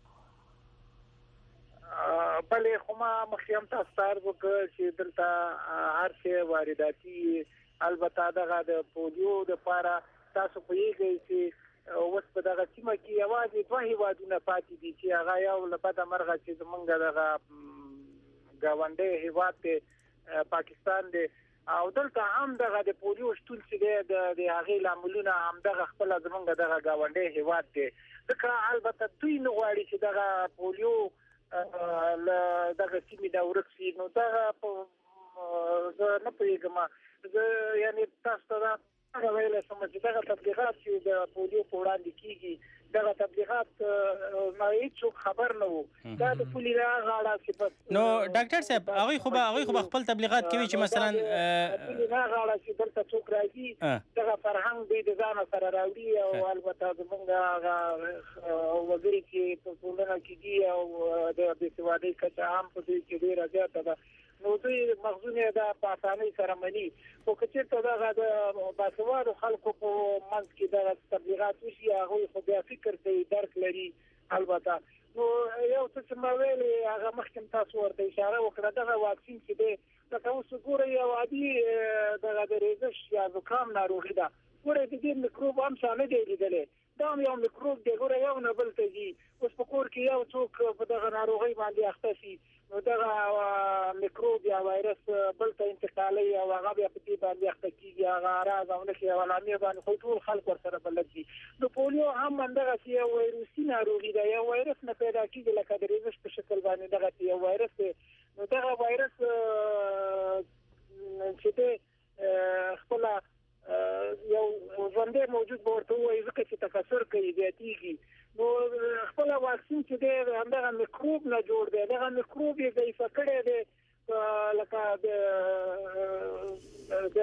بله خو ما مخیم تاسو ته وکړ چې دلته هر شی وارداتي، البته دغه د پولیو د لپاره تاسو پوهیږئ چې اوس په دغه سیمه کې یوازې دوه هیوادونه پاتې دي چې هغه یو له بده مرغه چې زمونږ دغه ګاونډی هیواد دی پاکستان دی، او دلته هم دغه د پولیو شتون چې دی د هغې لاملونه همدغه خپله زمونږ دغه ګاونډی هیواد دی، ځکه البته دوی نه غواړي چې دغه پولیو له دغه سیمې نه ورک شي. نو دغه زه نه پوهېږم، زه یعنې تاسو ته هغه ویلی شم چې دغه تبلیغات چې د پولیو په وړاندې کېږي، دغه تبلیغات ما هیڅوک خبر نه وو، دا د پولي هغه اړه چې بس نو ډاکټر صاحب هغوی خو به هغوی خو به خپل تبلیغات کوي چې مثلا پولي هغه اړه چې دلته څوک راځي دغه فرهنګ دوی د ځانه سره راوړي، او البته زمونږ هغه وګړي چې په ټولنه کې دي او د بېسوادۍ کچه هم په دوی کې ډېره زیاته ده، نو دوی مغزونه دا په اسانۍ سره مني. خو که چېرته دغه د باسوادو خلکو په منځ کې دغه تبلیغات وشي، هغوی خو بیا فکر کوي، درک لري البته. نو یو څه چې ما ویلې هغه مخکې تاسو ورته اشاره وکړه، دغه واکسین چې دی لکه اوس ګورئ یو عادي دغه د ریزش یا زکام ناروغي ده، ګورئ د دې میکروب هم چا نه دی لیدلی، دا هم یو میکروب دی، ګوره یو نه بل ته ځي. اوس په کور کې یو څوک په دغه ناروغۍ باندې اخته شي، نو دغه میکروب یا وایرس بل ته انتقالوي او هغه بیا په دې باندې اخته کېږي، هغه اعراض او نښې او علامې باندې خو ټول خلک ورسره بلد دي. نو پولیو هم همدغسې یو وایروسي ناروغي ده، یو وایرس نه پیدا کېږي لکه د ریزش په شکل باندې، دغسې یو وایرس دی. نو دغه وایرس چې دی خپله یو ژوندی موجود به ورته ووایي، ځکه چې تکثر کوي، زیاتېږي. نو خپله واکسین چې دی همدغه میکروب نه جوړ دی، دغه میکروب یې ضعیفه کړی دی، لکه د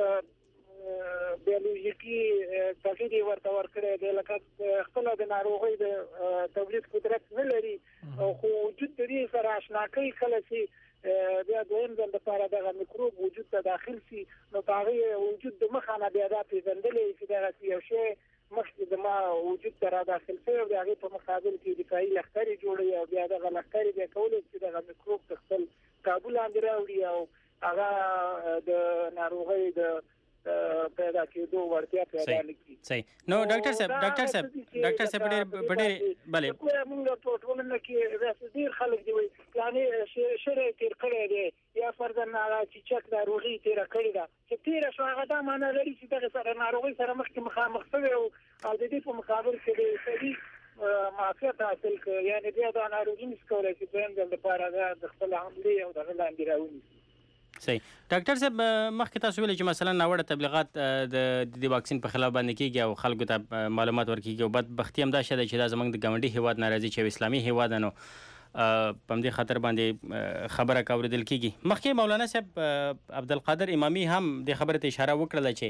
بیولوژیکي تغییر یې ورته ورکړی دی، لکه خپله د ناروغۍ د تولید قدرت نه لري، خو وجود د دې سره اشنا کوي. کله چې بیا دویم ځل دپاره دغه میکروب وجود ته داخل شي، نو په هغې وجود د مخه نه بیا دا پېژندلی چې دغسې یو شی مخکې زما وجود ته را داخل شوی او د هغې په مقابل کې دفاعي لښکرې جوړوي، او بیا دغه لښکرې بیا کولی چې دغه میکروب په خپل قابو لاندې راوړي او هغه د ناروغۍ د پیدا کېدو وړتیا پیدا نه کړي. صحیح. نو ډاکټر صاحب ډاکټر صاحب ډاکټر صاحب ډېر ډېر بلې موږ په ټولنه کې ډېر خلک دي وایي فلانې شری تېر کړی دی، یا فرضاً هغه چیچک ناروغي تېره کړې ده، چې تېره شوه هغه دا معنی لري چې دغه سره ناروغۍ سره مخکې مخامخ شوی او د دې په مقابل کې د صحي معافیت حاصل کړ، یعنې بیا دا ناروغي نشي کولی چې دویم ځل دپاره د خپل حملې او دغه لاندې راونیسي. صحیح. ډاکټر صاحب مخکې تاسو ویلي چې مثلا ناوړه تبلیغات د دې واکسین په خلاف باندې کېږي او خلکو ته معلومات ورکېږي، او بدبختي همدا شته ده چې دا زموږ د ګاونډي هېواد نه راځي چې یو اسلامي هېواد ده، نو په همدې خاطر باندې خبره که اورېدل کېږي. مخکې مولانا صاحب عبدالقادر امامي هم دې خبرې ته اشاره وکړله چې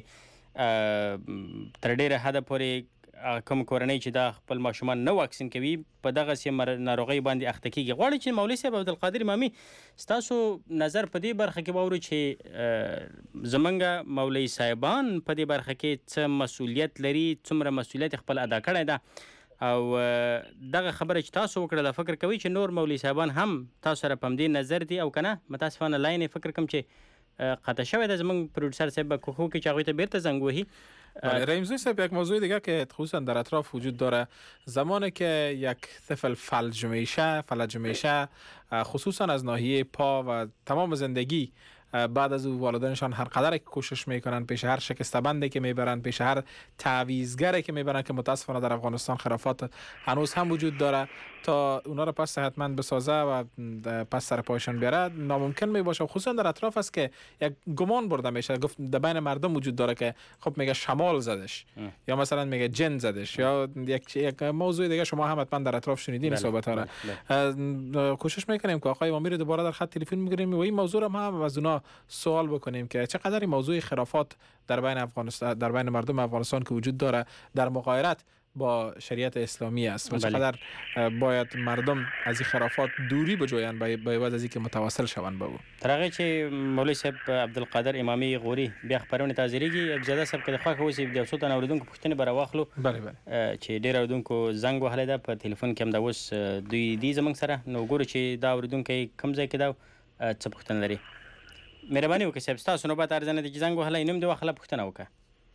تر ډېره حده پورې کوم کورنۍ چې دا خپل ماشومان نه واکسین کوي په دغسې ناروغۍ باندې اخته کېږي. غواړي چې مولوي صاحب عبدالقادر امامي ستاسو نظر په دې برخه کې واورو چې زمونږ مولوي صاحبان په دې برخه کې څه مسؤلیت لري، څومره مسؤلیت خپل ادا کړی ده، او دغه خبره چې تاسو وکړله فکر کوئ چې نور مولوي صاحبان هم تاسو سره په همدې نظر دي او که نه؟ متاسفانه لاین یې فکر کوم چې قطع شوی ده، زمونږ پروډوسر صاحب به کوښښ وکړي چې هغوی ته بیرته زنګ وهي. رحیمزاده صاحب یک موضوع دیگه که خصوصا در اطراف وجود داره، زمانی که یک طفل فلج میشه فلج میشه خصوصا از ناحیه پا و تمام زندگی بعد از او والدینشان هر قدر که کوشش میکنن، پیش هر شکسته بندی که میبرن، پیش هر تعویضگری که میبرن که متاسفانه در افغانستان خرافات هنوز هم وجود داره، تا اونا را پس صحتمند بسازه و پس سر پایشان بیاره ناممکن می باشه. خصوصا در اطراف است که یک گمان برده میشه، گفت در بین مردم وجود داره که خب میگه شمال زدش اه. یا مثلا میگه جن زدش اه. یا یک یک موضوع دیگه شما هم حتما در اطراف شنیدین صحبت ها را. کوشش میکنیم که آقای امامی رو دوباره در خط تلفن میگیریم و این موضوع را هم از اونا سوال بکنیم که چقدر این موضوع خرافات در بین افغانستان، در بین مردم افغانستان که وجود داره در مغایرت با شریعت اسلامی است و چقدر باید مردم از این خرافات دوری بجویند به عوض از اینکه متواصل شوند به او. ترغه چې مولوی صاحب عبدالقادر امامی غوري بیا خبرونه تازریږي ابزاده صاحب که خو اوسې د اوسو تنه اوریدونکو پښتنه بر واخلو. بله بله چې ډیر اوریدونکو زنګ وهلی ده په ټلیفون کې هم دا اوس دوی دی زمنګ سره نو ګورو چې دا اوریدونکو کم ځای کې دا څه پښتنه لري. مهرباني وکړئ صاحب تاسو نو به ارزنه د زنګ وهلی نیم د واخله پښتنه وکړه.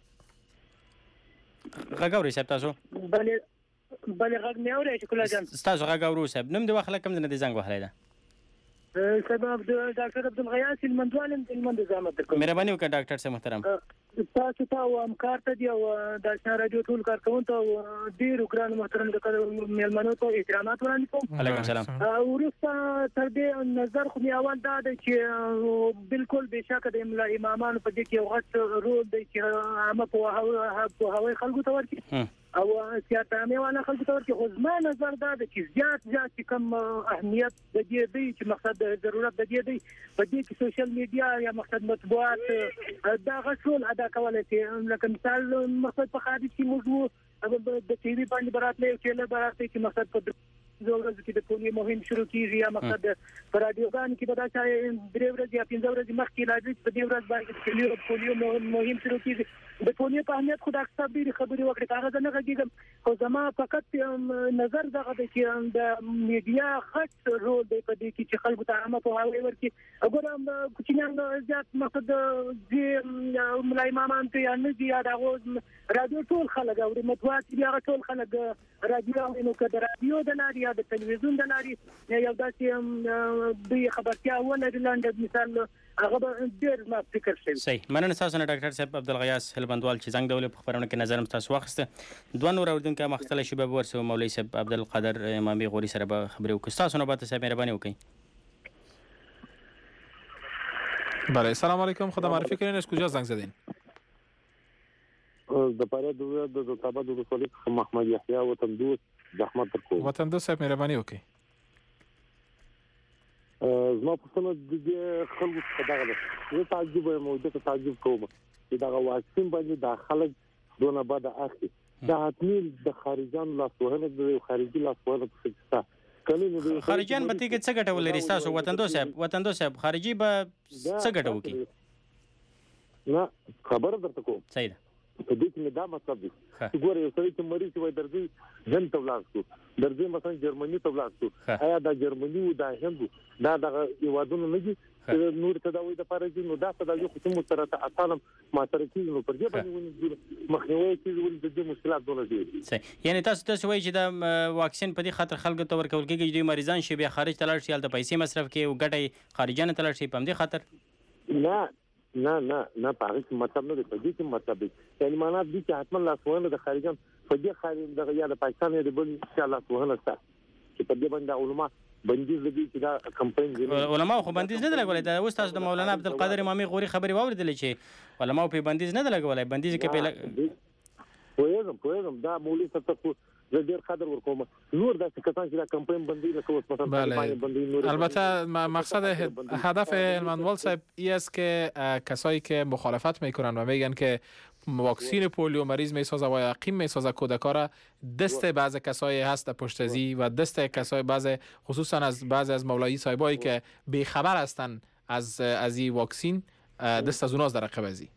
غږ اورئ صاحب تاسو؟ بله بله غږ مې اورئ شکلا جان. ستاسو غږ اورو صاحب. نوم د واخله کوم ځای نه د زنګ وهلی ده؟ سبب ډاکټر عبدالغیاث هلمندوال یم، هلمند زحمت درکوم. مهرباني وکړه ډاکټر صاحب محترم. تاسو ته او همکار ته دی او د اشنا راډیو ټول کارکوونکو او ډېرو ګرانو محترم مېلمنو ته احترامات وړاندې کوم. علیکم السلام. وروسته تر دې نظر خو مې اول دا دی چې بالکل بېشکه د امامانو په دې کې یو غټ رول دی چې عامه پوهاوی خلکو ته ورکړي او سیاست عامه والا خلکو ته ورکړي. خو زما نظر دا دی چې زیات زیات چې کوم اهمیت د دې دی چې مقصد د ضرورت د دې دی په دې کې سوشل میډیا یا مقصد مطبوعات دا غټ ادا کولای شي. لکه مثال مقصد په خارج کې موږ د ټي وي باندې براتله چې له براتله کې مقصد په ضرورت کې د پولیو مهم شروع کیږي یا مقصد پر رادیوګان کې به دا چې درې ورځې یا پنځه ورځې مخکې راځي په دې ورځ باندې پولیو مهم شروع کیږي. د پولیو په اهمیت خو ډاکټر صاحب ډېرې خبرې وکړې، هغه نه غږېږم. خو زما فقط نظر دغه دی چې د میډیا غټ رول دی په دې کې چې خلکو ته عامه پوهاوی ورکړي. وګورم کوچنیان زیات مقصد د ملا امامان ته یا نه دي یا د هغو رادیو ټول خلک اوري، مطبوعات دي هغه ټول خلک رادیو اوري. نو که د رادیو د لارې یا د تلویزیون د لارې یو داسې دوی خبرتیا ولري لنډ مثال هغه به ډېر ما فکر شوی. صحیح. مننه ستاسو نه ډاکټر صاحب عبدالغیاث هلمندوال چې زنګ ډول په خبرونه کې نظر هم تاسو واخیسته. دوه نور اورېدونکي هم اخیستلی شي، به به ورسره مولوي صاحب عبدالقادر امامي غوري سره به خبرې وکړو. ستاسو نوبت صاحب مهرباني وکړئ. بله سلام علیکم، خدا معرفی کنین از کجا زنگ زدین؟ د پاره د د تابع د ولسوالی محمد یحیی وطن دوست زحمت درکو. وطن دوست صاحب مهرباني وکړئ. زما پوښتنه د دې خلکو څخه دغه ده، زه تعجب یم او دغه تعجب کوم چې دغه واکسین باندې د خلک دونه بد اخلي. دا حتمي د خارجيانو لاسوهنه د خارجي لاسوهنه په څه خارجيان به تیګه څه ګټه ولري تاسو وطن دوست صاحب؟ وطن دوست صاحب خارجي به څه ګټه وکړي؟ نه خبره درته کوم. صحیح ده. په دې کې دا مطلب دی چې ګوره یو سړی چې مریض وي درځي هند ته ولاړ شو، درځي مثلا جرمني ته ولاړ شو، آیا دا جرمني او دا هند دا دغه یوادونه نه دي نور تداوی د پاره دي؟ نو دا تداوی خو موږ سره ته اصلا ما سره کیږي نو پر دې باندې مخنیوي کیږي ول د دې مشکلات دونه دي. صحیح. یعنی تاسو تاسو وایي چې دا واکسین په دې خاطر خلکو ته ورکول کېږي چې مریضان شي بیا خارج ته لاړ شي، هلته پیسې مصرف کوي او ګټه خارجانه ته لاړ شي په دې خاطر؟ نه نه نه نه پاره مطلب نه دی، په دې کې مطلب دی یعنی معنا دي چې حتما لاسوهنه د خارجان په دې خارج دغه یا د پاکستان یا د بل چې لاسوهنه سره چې په دې باندې علماء بندیز لګي چې دا کمپاین دی. علماء خو بندیز نه لګولای. دا اوس تاسو د مولانا عبدالقادر امامي غوري خبري واوریدلې چې علماء په بندیز نه لګولای، بندیز کې په پوهېږم پوهېږم دا مولوي صاحب ته زه ډېر قدر ورکوم. نور داسې کسان چې دا کمپاین بندي لکه اوس مثلا طالبان بندي نور. البته مقصد هدف هلمندوال صاحب این است که کسایی که مخالفت میکنن و میگن که واکسین پولیو مریض میسازه و یقین میسازه کودکا را، دست بعض کسایی هست پشت ازی و دست کسای بعض خصوصا از بعض از مولایی صاحبایی که بیخبر هستن از از این واکسین، دست از اوناست در عقب ازی.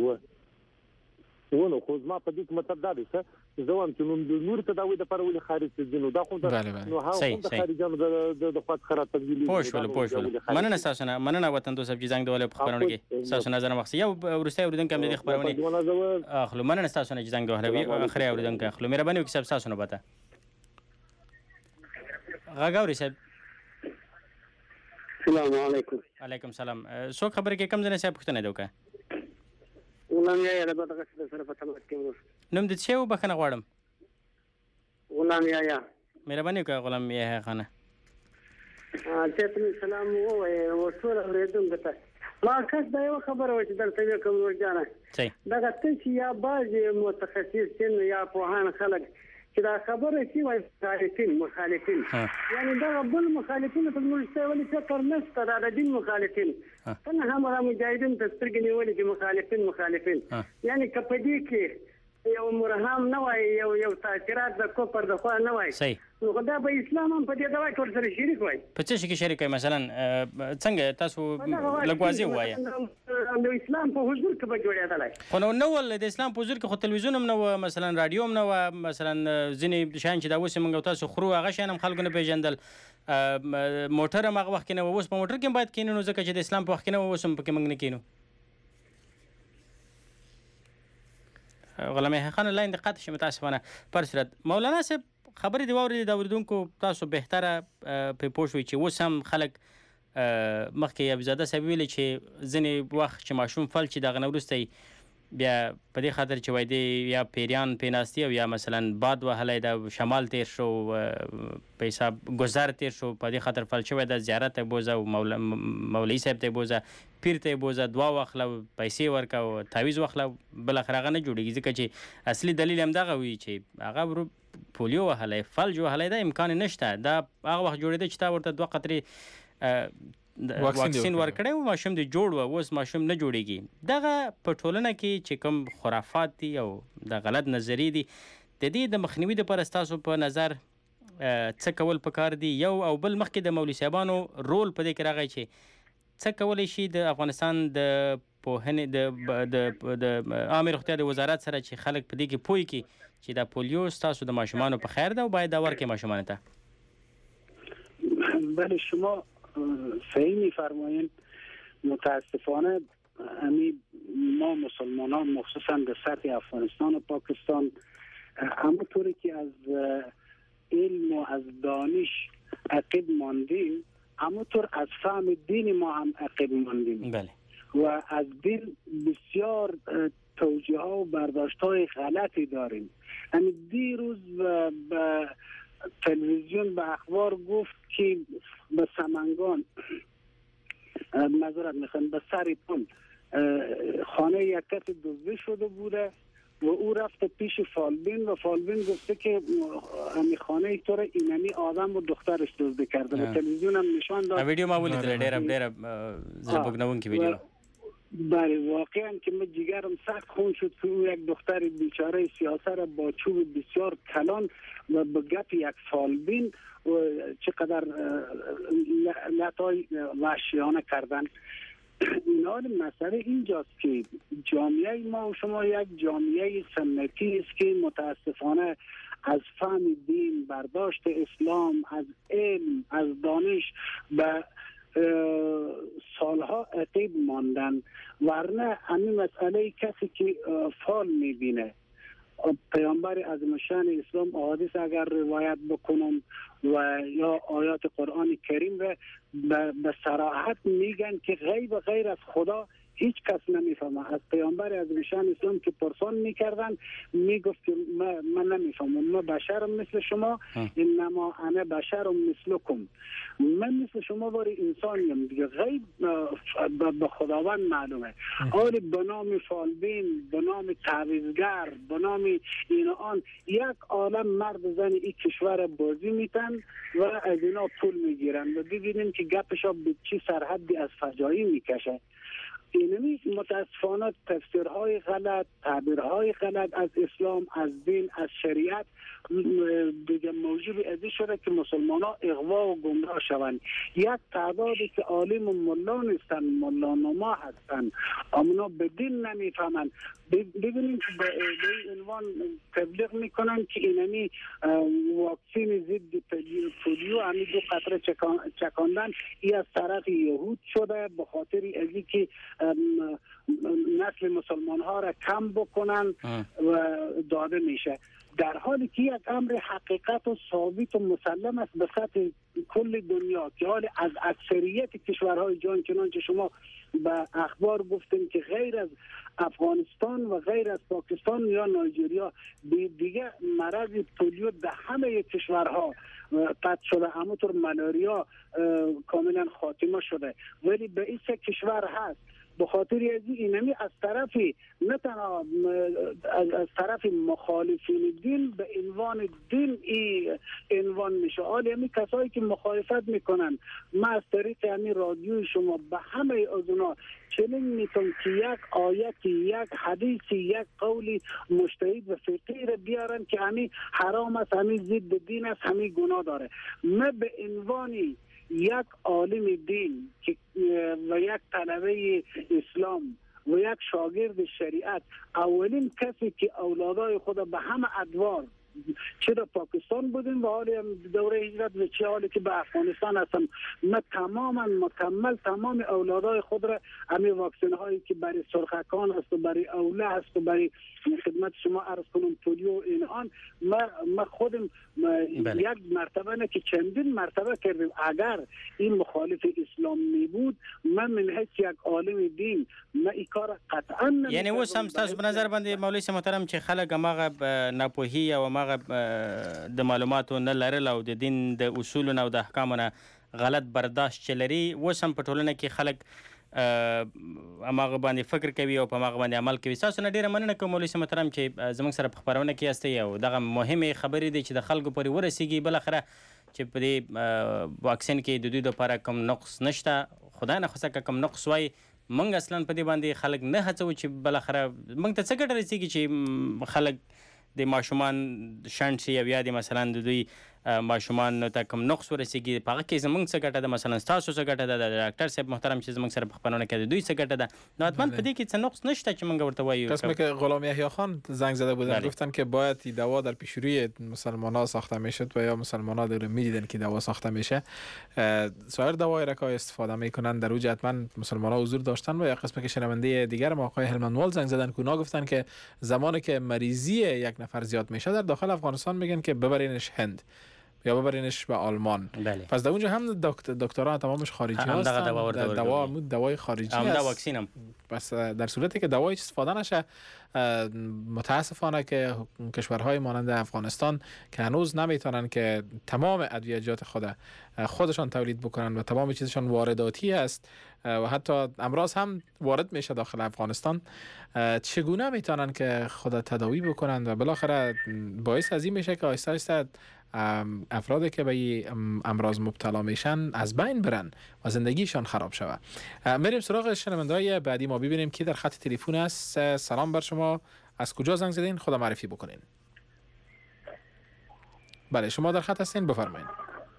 ونه خو ما په دې مطلب دا دی چې زوام چې نور تداوی د پر ولې خارج دي نو دا خو نو هغه د خارجانو د د خاط خراب تبدیلی پوښول پوښول. مننه تاسو نه مننه وطن دوست صاحب زنګ د ولې په خبرونه کې تاسو نظر مخ یو ورسته اوریدونکو هم د خبرونه اخلو. مننه تاسو نه زنګ د ولې اخري اوریدونکو اخلو. مهرباني وکړئ تاسو نه بته غاګوري صاحب. السلام علیکم. علیکم سلام. څوک خبرې کې کم ځنه صاحب پوښتنه وکړه؟ غلام یا د بدغه سره په تماس کې وو. نوم دې څه و بخنه غواړم؟ غلام یا یا. مهرباني وکړه غلام یا خانه. ته سلام وو او ټول اوریدونکو ته. ما کس دا یو خبره و چې درته کوم ورجانه. صحیح. دا ته چې یا بعض متخصصین یا پوهان خلک چې دا خبره شي وایي مخالفین مخالفین یعنی دا بل مخالفین په موږ څه ولې فکر نشته دا د دین مخالفین څنګه هم را مجاهدین ته سترګې نیولې چې مخالفین مخالفین یعنی کپدې کې یو مرهم نه وای یو یو تاثیرات د کوپر د خوا نه وای نو خدای په اسلام هم په دې دوا کې ورسره شریک وای په څه شي کې شریک وای مثلا څنګه تاسو لګوازي وای د اسلام په حضور کې به جوړېدلای خو نو نو ول د اسلام په حضور کې خو تلویزیون هم نه و مثلا رادیو هم نه و مثلا ځینې شان چې دا اوس موږ تاسو خرو هغه شان هم خلکو نه پیژندل موټر هم هغه وخت کې نه و اوس په موټر کې باید کینو ځکه چې د اسلام په وخت کې نه و اوس هم پکې موږ نه کینو. غلام خان لاین د قطع شمه متاسفانه پر صورت مولانا صاحب خبرې دی واوري د اوریدونکو تاسو بهتره په پوښوي چې اوس هم خلک مخکې ابزاده صاحب ویل چې ځنې وخت چې ماشوم فل چې دغه نه وروسته بیا په دې خاطر چې وای دی یا پیریان پیناستی او یا مثلا باد وهلی د شمال تیر شو په حساب گذر تیر شو په دې خاطر فل شوی د زیارت ته بوزه او مولوي صاحب ته بوزه پیر ته بوزه دعا واخله پیسې ورکه او تعویض واخله بالاخره هغه نه جوړېږي ځکه چې اصلي دلیل همدغه وي چې هغه پولیو وهلی فلج وهلی دا امکان نشته دا هغه وخت جوړېده چې تا ورته دوه قطرې واکسین ورکړی و ماشوم دې جوړ و اوس ماشوم نه جوړېږي دغه په ټولنه کې چې کوم خرافات دي او د غلط نظریې دي د دې د مخنیوي دپاره ستاسو په نظر څه کول پکار دي یو او بل مخکې د مولوي صاحبانو رول په دې کې راغی چې څه کولی شي د افغانستان د پوهنې د عامې روغتیا د وزارت سره چې خلک په دې کې پوه کړي چې دا پولیو ستاسو د ماشومانو په خیر ده او باید دا ورکړي ماشومانو ته. بله شما صحیح میفرمایید. متاسفانه امی ما مسلمانان مخصوصا در سطح افغانستان و پاکستان همونطوری که از علم و از دانش عقب ماندیم همونطور از فهم دین ما هم عقب ماندیم. بله. و از دین بسیار توجیه ها و برداشت های غلطی داریم. یعنی دیروز به تلویزیون به اخبار گفت که به سمنگان معذرت میخوام به سر پل خانه یک کس دزدی شده بوده و او رفت پیش فالبین و فالبین گفته که امی خانه طور اینمی آدم و دخترش دزدی کرده و تلویزیون هم نشان داد. ویدیو ما ولیدل ډیر ډیر زبګنونکي ویدیو. بله واقعا که من جیگرم سخت خون شد که او یک دختر بیچاره سیاسه را با چوب بسیار کلان و به گپ یک فالبین و چقدر لطای وحشیانه کردن. اینا مسئله اینجاست که جامعه ما و شما یک جامعه سنتی است که متاسفانه از فهم دین، برداشت اسلام، از علم، از دانش به سالها عقب ماندن. ورنه همین مسئله کسی که فال میبینه پیامبر اعظم شان اسلام احادیث اگر روایت بکنم و یا آیات قرآن کریم را به صراحت میگن که غیب غیر از خدا هیچ کس نمیفهمه. از پیامبر اعظم شان اسلام که پرسان میکردن میگفت که من نمیفهمم، من بشرم مثل شما، انما انا بشرم مثلکم، من مثل شما باری انسانیم دیگه. غیب به خداوند معلومه. آری به نام فالبین، به نام تعویضگر، به نام این آن یک عالم مرد زن این کشور بازی میتن و از اینا پول میگیرن و ببینیم که گپشا به چی سرحدی از فجایی میکشه. اینمی متاسفانه تفسیرهای غلط، تعبیرهای غلط از اسلام، از دین، از شریعت دیگه موجب ازی شده که مسلمان ها اغوا و گمراه شوند. یک تعدادی که عالم و ملا نیستن، ملا نما هستن، اما به دین نمیفهمند. ببینیم که به عنوان تبلیغ میکنن که اینمی واکسین ضد پولیو همی دو قطره چکاندن ای از طرف یهود شده به خاطر ازی که نسل مسلمان ها را کم بکنن و داده میشه، در حالی که یک امر حقیقت و ثابت و مسلم است به سطح کل دنیا که حال از اکثریت کشورهای جهان، چنانچه شما به اخبار گفتیم که غیر از افغانستان و غیر از پاکستان یا نایجریا دیگه مرض پولیو در همه کشورها قطع شده، همونطور ملاریا کاملا خاتمه شده، ولی به این سه کشور هست. به خاطر از اینمی از طرفی نه تنها از, از طرف مخالفین دین به عنوان دین ای عنوان میشه، حالا همی کسایی که مخالفت میکنن، ما از طریق همین رادیوی شما به همه اذنا چنین میکنم که یک آیتی، یک حدیثی، یک قولی مجتهد و فقیه را بیارن که همین حرام است، همین ضد دین است، همین گناه داره. ما به عنوانی یک عالم دین که و یک طلبه اسلام و یک شاگرد شریعت، اولین کسی که اولادای خود به همه ادوار، چه در پاکستان بودیم و حالی دوره هجرت و چه حالی که به افغانستان هستم، ما تماما مکمل تمام اولادای خود را همین واکسن هایی که برای سرخکان است و برای اوله است و برای خدمت شما عرض کنم پولیو اینان، ما ما خودم یک مرتبه نه که چندین مرتبه کردیم. اگر این مخالف اسلام می بود، من من حیث یک عالم دین ما این کار قطعا نمی یعنی اوس هم تاسو په نظر باندې مولوي صاحب محترم چې خلک هغه ناپوهي او هغه د معلوماتو نه لرل او د دین د اصولو او د احکامو نه غلط برداشت چلري، اوس هم په ټولنه کې خلک اماغه باندې فکر کوي او په اماغه باندې عمل کوي. تاسو نه ډیره مننه کوم مولوي صاحب محترم چې زموږ سره په خبرونه کې یاستئ او دغه مهمه خبرې دي چې د خلکو پورې ورسیږي. بل اخره چې په دې واکسین کې د دوی لپاره کوم نقص نشته، خدای نه خواسته کوم نقص وای، موږ اصلا په دې باندې خلک نه هڅو چې بل اخره موږ ته څه ګټه رسیږي چې خلک د ماشومان شنډ شي یا د مثلا د دوی ماشومان ته کوم نقص ورسیږي، په هغه کې زموږ څه ګټه ده، مثلا ستاسو څه ګټه ده، د ډاکټر صاحب محترم چې زموږ سره په خبرونه کې د دوی څه ګټه ده. نو حتما په دې کې څه نقص نشته چې موږ ورته وایو. قسمی که غلام یحیی خان زنگ زده بودن گفتن که باید این دوا در پیش روی مسلمان‌ها ساخته میشد و یا مسلمان‌ها در میدیدن که دوا ساخته میشه، سایر دوای را که استفاده میکنن در اوج حتما مسلمان‌ها حضور داشتن. و یا قسمی که شنونده دیگر ما آقای هلمندوال زنگ زدن که اونا گفتن که زمانی که مریضی یک نفر زیاد میشه در داخل افغانستان میگن که ببرینش هند یا ببرینش به آلمان. بله. پس در اونجا هم دکتر دکترها تمامش خارجی هستن، دوا دوا دوای خارجی هم است. واکسین هم. پس در صورتی که دوای استفاده نشه، متاسفانه که کشورهای مانند افغانستان که هنوز نمیتونن که تمام ادویه‌جات خود خودشان تولید بکنن و تمام چیزشان وارداتی است و حتی امراض هم وارد میشه داخل افغانستان، چگونه میتونن که خود تداوی بکنن و بالاخره باعث از این میشه که آهسته آهسته افرادی که به این امراض مبتلا میشن از بین برن و زندگیشان خراب شود. میریم سراغ شنونده‌های بعدی، ما ببینیم کی در خط تلفن است. سلام بر شما، از کجا زنگ زدین؟ خدا معرفی بکنین. بله شما در خط هستین، بفرمایید.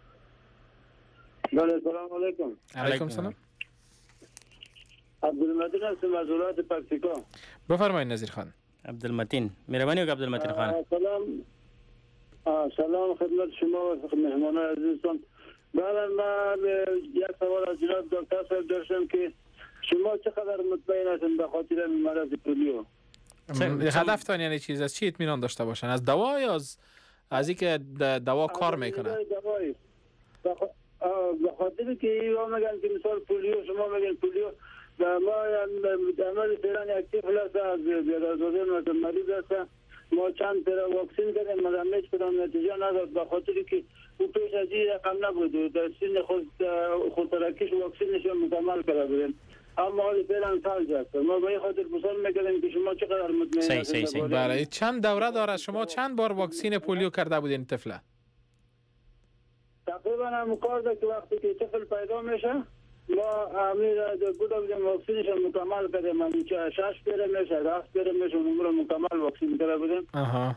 بله سلام علیکم. علیکم سلام. عبدالمتین هستم از ولایت پکتیکا. بفرمایید نظیر خان. عبدالمتین مهربانی وکړه عبدالمتین خان. سلام سلام خدمت شما و مهمانان عزیزتان. بله من یک سوال از جناب دکتر صاحب داشتم که شما چقدر مطمئن هستین به خاطر مرض پولیو؟ هدفتان یعنی چیز از چی اطمینان داشته باشن؟ از دوا یا از از اینکه دوا کار میکنه؟ دوایی به خاطر که اینا میگن که مثال پولیو، شما میگن پولیو و ما عمل فعلا یک طفل است از بیادرزاده مریض است، ما چند تا واکسین کردیم مگر هیچ کدام نتیجه نداد، به خاطر که او پیش از این رقم نبود، در سن خود خودترکیش واکسینش مکمل کرده بودیم، اما حال فعلا فلج است. ما به این خاطر بسال میکردیم که شما چقدر مطمئن هستید؟ بله چند دوره داره؟ شما چند بار واکسین پولیو کرده بودین طفله؟ تقریبا هم کار که وقتی که طفل پیدا میشه ما امیر بودم که واکسینش مکمل کردیم، من شش پیره میشه، هفت پیره میشه، نمره مکمل واکسین کرده بودیم. آها.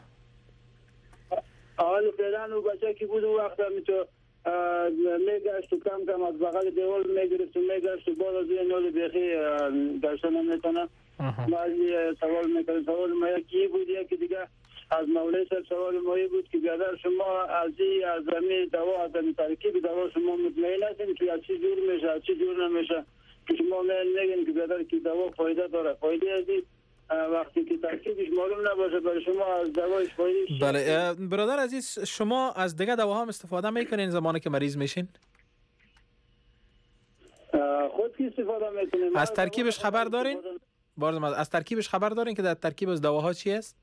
حال فعلا او بچه که بود وقت هم تو میگشت و کم کم از بغل دیوال میگرفت و میگشت و بعد از این نول بیخی گشتن نمیتونه. ما از سوال میکنیم، سوال ما یکی بود، یکی دیگه از مولای صاحب سوال مایی بود که بیادر شما از این از زمین دوا از زمین ترکیب دوا شما مطمئن هستین که از چی جور میشه از چی جور نمیشه، که شما میگین که بیادر که دوا فایده داره، فایده از این وقتی که ترکیبش معلوم نباشه برای شما از دوای استفاده. بله برادر عزیز، شما از دیگه دواها هم استفاده میکنین زمانی که مریض میشین؟ خود کی استفاده میکنین؟ از ترکیبش خبر دارین؟ بارزم از ترکیبش خبر دارین که در ترکیب از دواها چی است؟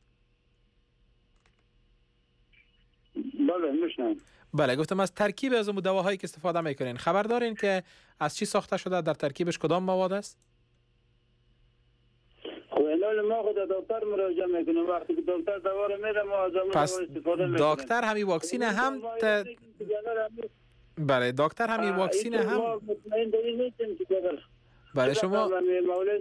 بله میشنم. بله گفتم از ترکیب از اون دواهایی که استفاده میکنین خبر دارین که از چی ساخته شده، در ترکیبش کدام مواد است؟ خب الان ما خود دکتر مراجعه میکنیم، وقتی که دکتر دوا رو میده ما از اون پس استفاده میکنیم. دکتر همین واکسین هم ت... بله دکتر همین واکسین هم مطمئن در این نیستیم که بله بله شما مولای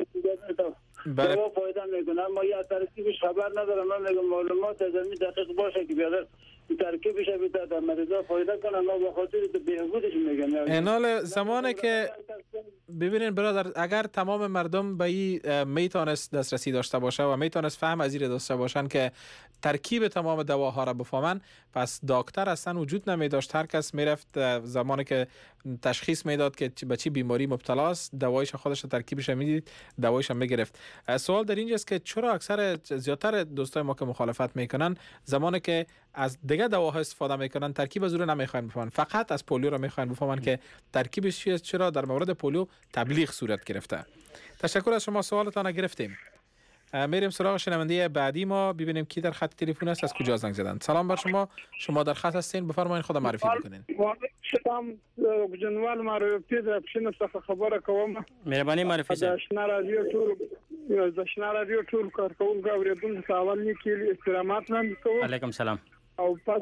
بله دوا فایده میکنه، اما یا ترکیبش خبر ندارم. من میگم معلومات از این دقیق باشه که بیادر ترکیبش بیاد در مریضا فایده کنه، ما به خاطر بهبودش میگم. اینال زمانی که ببینین برادر، اگر تمام مردم به این میتونست دسترسی داشته باشه و میتونست فهم از این داشته باشن که ترکیب تمام دواها را بفهمن، پس دکتر اصلا وجود نمی داشت. هر کس میرفت زمانی که تشخیص میداد که به چی بیماری مبتلا است، دوایش خودش ترکیبش میدید، دوایش هم میگرفت. سوال در اینجاست که چرا اکثر زیاتر دوستای ما که مخالفت میکنن زمانی که از دیگه دواها استفاده میکنن ترکیب از اون نمیخواین بفهمن، فقط از پولیو را میخواین بفهمن که ترکیبش چیه، چرا در مورد پولیو تبلیغ صورت گرفته. تشکر از شما، سوالتان گرفتیم. میریم سراغ شنونده بعدی ما، ببینیم کی در خط تلفن است، از کجا زنگ زدن. سلام بر شما، شما در خط هستین، بفرمایید خود معرفی بکنین. سلام جنوال معرفی در پښینه څخه خبره کوم. مهرباني معرفي سره. دشنا رادیو ټول دشنا رادیو ټول کارکونکو اوریدونکو سوال لیکي استرامات نن کوم. علیکم سلام. او پس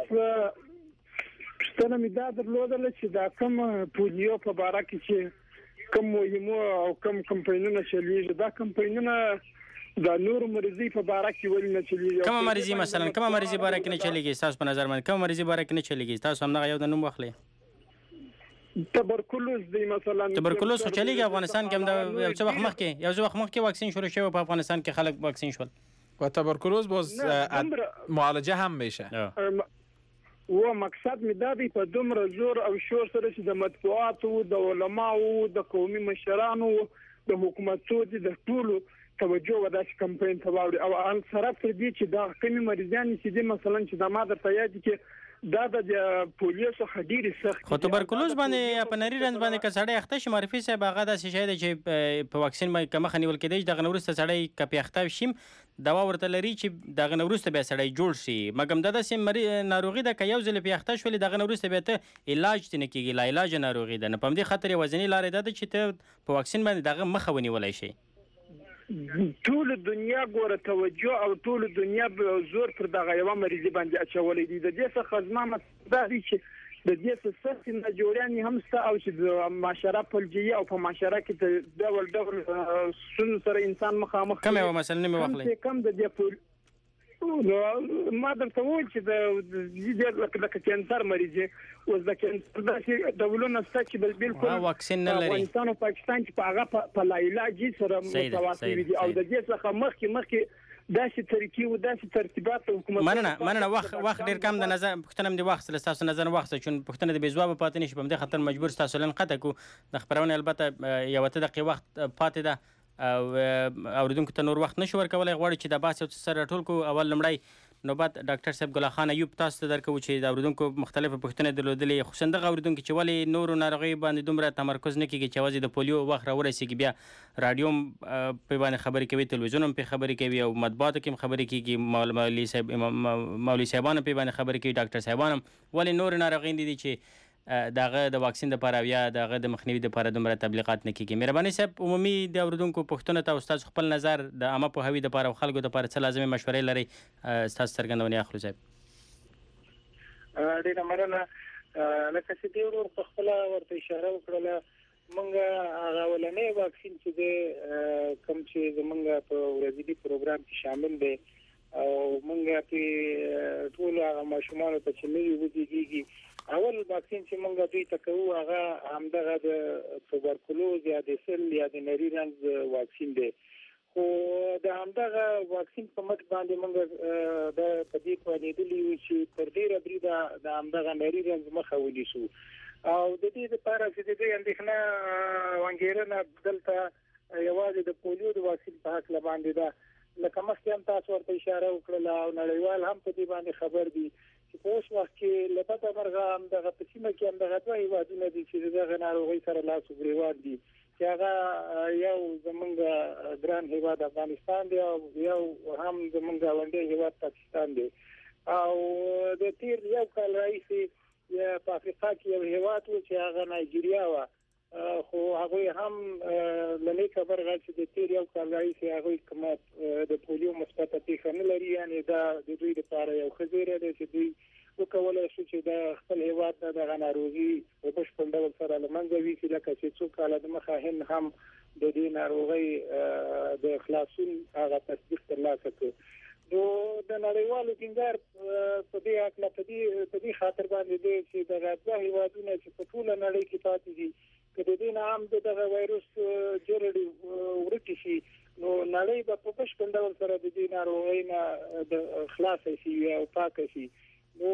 ستنه می دا درلودل چې دا کوم پولیو په باره کې چې کوم مهمو او کوم کمپاینونه چلیږي، دا کمپاینونه دا نور مریضي په باره کې ولې نه چلیږي؟ کوم مریضي مثلا کوم مریضي باره کې نه چلیږي؟ تاسو په نظر باندې کوم مریضي باره کې نه چلیږي؟ تاسو هم یو د نوم واخلئ. تبرکلوز دی مثلا. تبرکلوز خو چلیږي افغانستان کې هم د یو څه وخت مخکې یو څه وخت مخکې واکسین شروع شوی په افغانستان کې خلک واکسین شول. و تبرکلوز باز معالجه هم میشه. و مقصد می دادی په دومره زور او شور سره چې د مطبوعاتو د علماو د قومي مشرانو د حکومتو د ټولو توجه و داسې کمپاین ته واوړي او ان صرف تر دې چې دا کمی مریضان چې د مثلا چې د ماده ته یاد کې دا د پولیو څخه ډیره سخت. خو تبرکلوز باندې په نری رنځ باندې کسړی اخته شي معرفي صاحب هغه داسې شی دی چې په واکسین باندې کمه نیول کېدی دغه نورسته سړی کپی اخته شیم دوا ورته لري چې دغه نورسته به سړی جوړ شي، مګم د داسې مری ناروغي د که یو ځل په اخته شولې دغه نورسته به ته علاج تنه کېږي، لا علاج ناروغي ده نه. په دې خاطر وزنی لارې ده چې ته په واکسین باندې دغه مخه ونیولای شي. ټول دنیا ګوره توجه او ټول دنیا به زور پر دغه یو مریضي باندې اچولې دي. د دې څخه زما دا دی چې د دې څه سخت نه جوړیان هم ست او چې د معاشره پلجیه او په معاشره کې د ډول ډول سن سره انسان مخامخ کوم یو مثلا نه واخلې کم د دې پول ما درته وایي چې د دې د کانسر مریضي او د کانسر د ډولونه ست چې بالکل واکسین نه لري افغانستان او پاکستان چې په هغه په علاج سره متواصل دي او د دې څخه مخکې مخکې داسې طریقې او داسې ترتیبات حکومت مننه مننه وخت وخت ډیر کم د نظر پښتنه د وخت له تاسو نظر وخت چون پښتنه د بيزواب پاتې نشي په دې خاطر مجبور تاسو لن قطع کو د خبرونه البته یو ته دقیقه وخت پاتې ده او اوریدونکو ته نور وخت نشو ورکولای. غواړي چې د باس یو سره ټول کو اول لمړی نوبت ډاکټر صاحب ګل خان ایوب تاسو ته درکو چې د اوریدونکو مختلفه پوښتنې درلودلې، خصوصا د اوریدونکو چې ولې نور ناروغي باندې دومره تمرکز نه کیږي چې وځي د پولیو وخت راورسیږي، بیا رادیوم په باندې خبرې کوي، تلویزیون هم په خبرې کوي او مطبوعاتو کې هم خبرې کیږي، مولوی صاحب مولوی صاحبان په باندې خبرې کوي، ډاکټر صاحبان هم. ولې نور ناروغي دي چې دغه د واکسین لپاره یا دغه د مخنیوي لپاره دومره تبلیغات نه کیږي؟ مهرباني صاحب عمومي د اوریدونکو پوښتنه ته استاد خپل نظر د عامه پوهاوي لپاره او خلکو لپاره څه لازمي مشورې لري استاد څرګندونې اخلو صاحب. ډیره مننه. لکه چې دی ورور په خپل ورته اشاره وکړه موږ هغه ولنې واکسین چې د کوم چې زمونږ په ورځني پروګرام کې شامل دی او موږ په ټول هغه ماشومان ته چې نوي ودیږي اول واکسین چې موږ دوی ته کوو هغه همدغه د توبرکلوز یا د سل یا د نری رنځ واکسین دی. خو د همدغه واکسین په مټ باندې موږ د پدې پوهېدلي یو چې تر ډیره بریده د همدغه نری رنځ مخه ونیسو او د دې لپاره چې د دې اندېښنه وانګېرنه دلته یوازې د پولیو د واکسین په حق باندې ده لکه مخکې هم تاسو ورته اشاره وکړه او نړیوال هم په دې باندې خبر دي چې په اوس وخت کې له بده مرغه هم دغه په سیمه کې هم دغه دوه هیوادونه دي چې دغه ناروغۍ سره لاس و ګرېوان دي چې هغه یو زمونږ ګران هیواد افغانستان دی او یو هم زمونږ ګاونډی هیواد پاکستان دی او د تیر یو کال راهیسې په افریقا کې یو هیواد و چې هغه نایجیریا و خو هغه هم لنی خبر غل چې د تیر یو کال راهیسې هغه کومه د پولیو مثبت پیښه نه لري یعنی دا د دوی لپاره یو خزیره ده چې دوی وکولای شي چې د خپل هیواد د ناروغي په بشپړ ډول سره لمنځه وي لکه چې څو کال د مخه هم د دې ناروغي د خلاصون هغه تصدیق ترلاسه کړ نو د نړیوالو ټینګار په دې اړه په دې په دې خاطر باندې دی چې د غوښه هیوادونه چې په ټول نړۍ کې پاتې دي کله دې نه هم د وایروس جوړړي ورته شي نو نړۍ په بشپړ ډول سره د دې ناروغي نه د خلاص شي او پاک شي نو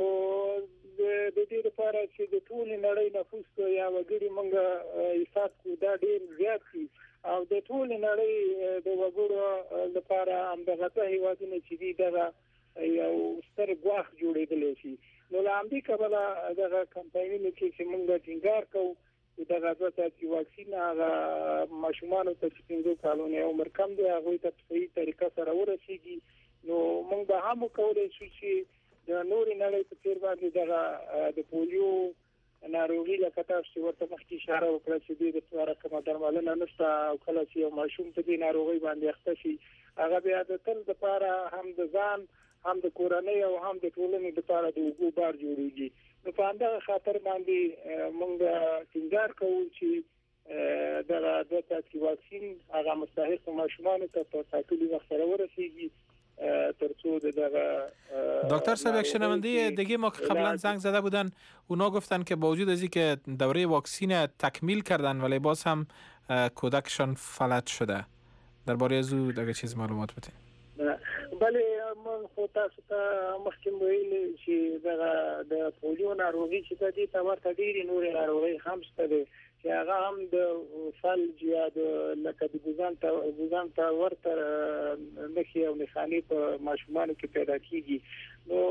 د دې لپاره چې د ټول نړۍ نفوس یا وګړي مونږه حساب کو دا ډیر زیات دي او د ټول نړۍ د وګړو لپاره هم دغه هیوادونه چې دي دغه یو ستر ګواښ جوړېدل شي نو لاندې کبله دغه کمپاینونو کې چې مونږ ټینګار کوو دغه ځکه واکسین هغه ماشومان ته چې څنګه کالونه عمر کم دی هغه ته په صحیح طریقه سره ورسیږي نو مونږ به هم کولای شو چې د نور نړۍ په تیر باندې دغه د پولیو ناروغي لکه تاسو چې ورته مخکې اشاره وکړه چې د لپاره کومه درملنه نشته او کله چې یو ماشوم په دې ناروغي باندې اخته شي هغه بیا د تل لپاره هم د ځان هم د کورنۍ او هم د ټولنې لپاره د وګړو بار جوړیږي نو په همدغه خاطر باندې موږ ټینګار کوو چې دغه د تاسو واکسین هغه مستحق ماشومان ته په ټاکلي وخت سره ورسیږي ترڅو دغه دکتر صاحب یک شنونده دیگه ما که قبلا زنگ زده بودن اونا گفتن که با وجود از اینکه دوره واکسین تکمیل کردن ولی باز هم کودکشان فلج شده درباره از او دیگه چیز معلومات بدین بله من خو تاسو ته مخکې ویل چې دغه د پولیو ناروغي چې د دې تمر تدیر نور ناروغي هم شته چې هغه هم د فلج یا د لکه د ګوزان ته ګوزان ته ورته نښې او نښانې په ماشومانو کې پیدا کیږي نو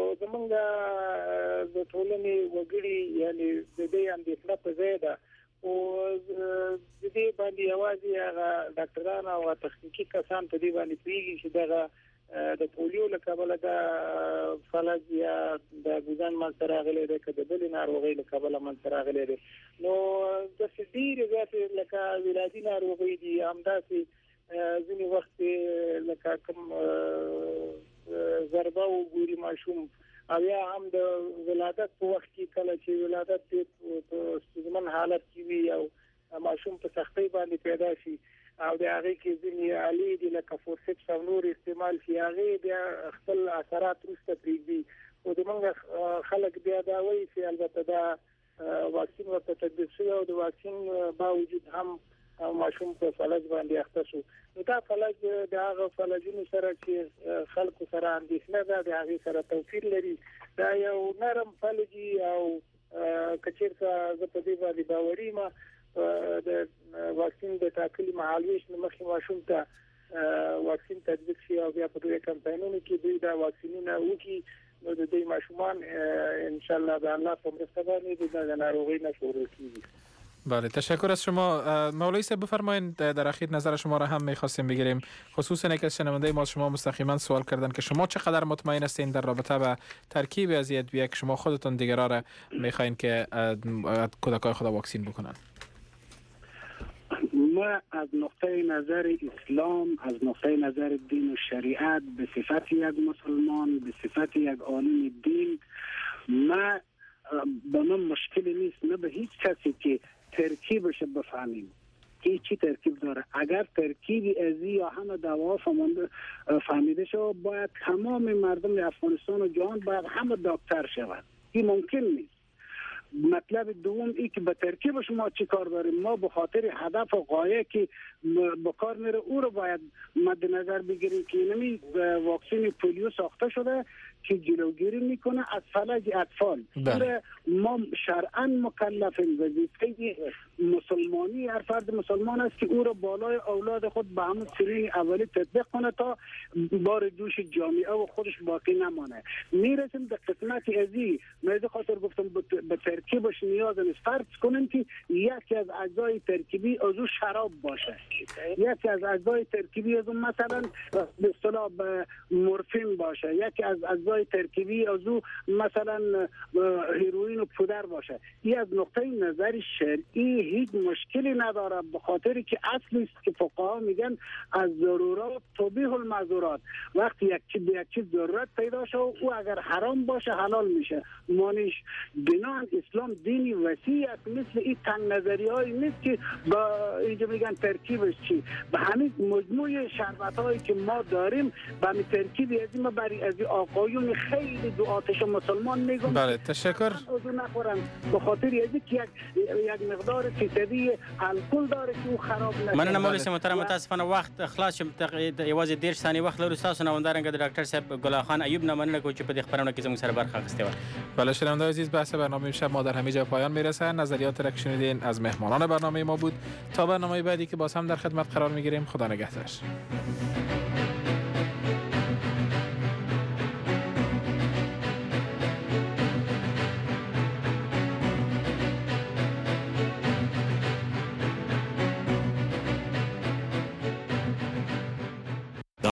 زمونږ د ټولنې وګړي یعنی د دې اندېښنه په ځای ده او د دې باندې یوازې هغه ډاکټران او تخنیکی کسان په دې باندې پیږي چې دغه د پولیو لکبل د فلج یا د ګوزان منځ راغلي د کډبل ناروغي لکبل منځ راغلي دي نو د سډیر زیات لکه ولادي ناروغي دي همداسې ځینې وخت لکه کوم ضربه او ګوري ماشوم او یا هم د ولادت په وخت کې کله چې ولادت په ستونزمن حالت کې وي او ماشوم په سختۍ باندې پیدا شي او د هغه کې ځینې علي د لکه فورسپس او نور استعمال شي هغه بیا خپل اثرات وروسته پرېږدي او د موږ خلک بیا دا وایي چې البته دا واکسین ورته تطبیق شوی او د واکسین باوجود هم ماشوم په فلج باندې اخته شو نو دا فلج د هغه فلجونو سره چې خلکو سره اندېښنه ده د هغه سره توپیر لري دا یو نرم فلجي او کچیرته زه په دې باندې باوري ما د واکسین د ټاکلي مهالويش مخکې ماشوم ته واکسین تطبیق شي او بیا په دوی کمپاینونو کې دوی دا واکسینونه وکړي نو د دې ماشومان ان شاء الله به الله په مرسته باندې د ناروغي نه شروع کیږي بله تشکر از شما مولوی صاحب بفرمایید در اخیر نظر شما را هم می‌خواستیم بگیریم خصوصا اینکه شنونده ما شما مستقیما سوال کردن که شما چقدر مطمئن هستین در رابطه با ترکیب از ادویه که شما خودتون دیگرها را می‌خواین که کودکان خود واکسین بکنن ما از نقطه نظر اسلام از نقطه نظر دین و شریعت به صفت یک مسلمان به صفت یک عالم دین ما به من مشکلی نیست نه به هیچ کسی که ترکیبش بفهمیم که چی ترکیب داره اگر ترکیبی ازی یا همه دوا فهمیده شود باید تمام مردم افغانستان و جهان باید همه دکتر شود این ممکن نیست مطلب دوم ای که به ترکیب شما چی کار داریم. ما به خاطر هدف و غایه که به کار میره او رو باید مد نظر بگیریم که اینمی واکسن پولیو ساخته شده که جلوگیری میکنه از فلج اطفال. ما شرعاً مکلفیم، وظیفه مسلمانی هر فرد مسلمان است که او را بالای اولاد خود به همون سنین اولی تطبیق کنه تا بار دوش جامعه و خودش باقی نمانه. میرسیم به قسمت ازی، من خاطر گفتم به ترکیبش نیاز نیست. فرض کنیم که یکی از اجزای ترکیبی از او شراب باشه، یکی از اجزای ترکیبی از اون مثلا به اصطلاح مورفین باشه، یکی از اجزای ترکیبی از او مثلا هیروئین و پودر باشه. این از نقطه نظر شرعی هیچ مشکلی نداره، به خاطر که اصلی است که فقها میگن از ضرورات تبیح المحظورات. وقتی یک چیز به یک چیز ضرورت پیدا شه او اگر حرام باشه حلال میشه. مانیش بنان اسلام دینی وسیع است، مثل این تنگ نظری های نیست که با اینجا میگن ترکیبش چی. به همین مجموعه شربت هایی که ما داریم به همین ترکیبی از این برای از آقایون خیلی دو آتش مسلمان میگم. بله تشکر. اوزو نخورن به خاطر از یک یک مقدار فیصدی الکل داره که او خراب نشه. من مولوی محترم متاسفانه وخت خلاص شم یوازې دېرش ثانیې وخت لرو. تاسو نوندارنګ د ډاکټر صاحب ګلاه خان ایوب نه مننه کوم چې په دې خبرونه کې زموږ سره برخه اخیسته و. بله شنوندگان عزیز، بحث برنامه امشب ما در همه جا پایان میرسه. نظریات را که شنیدین از مهمانان برنامه ما بود. تا برنامه بعدی که باز هم در خدمت قرار میگیریم، خدا نگهدارش.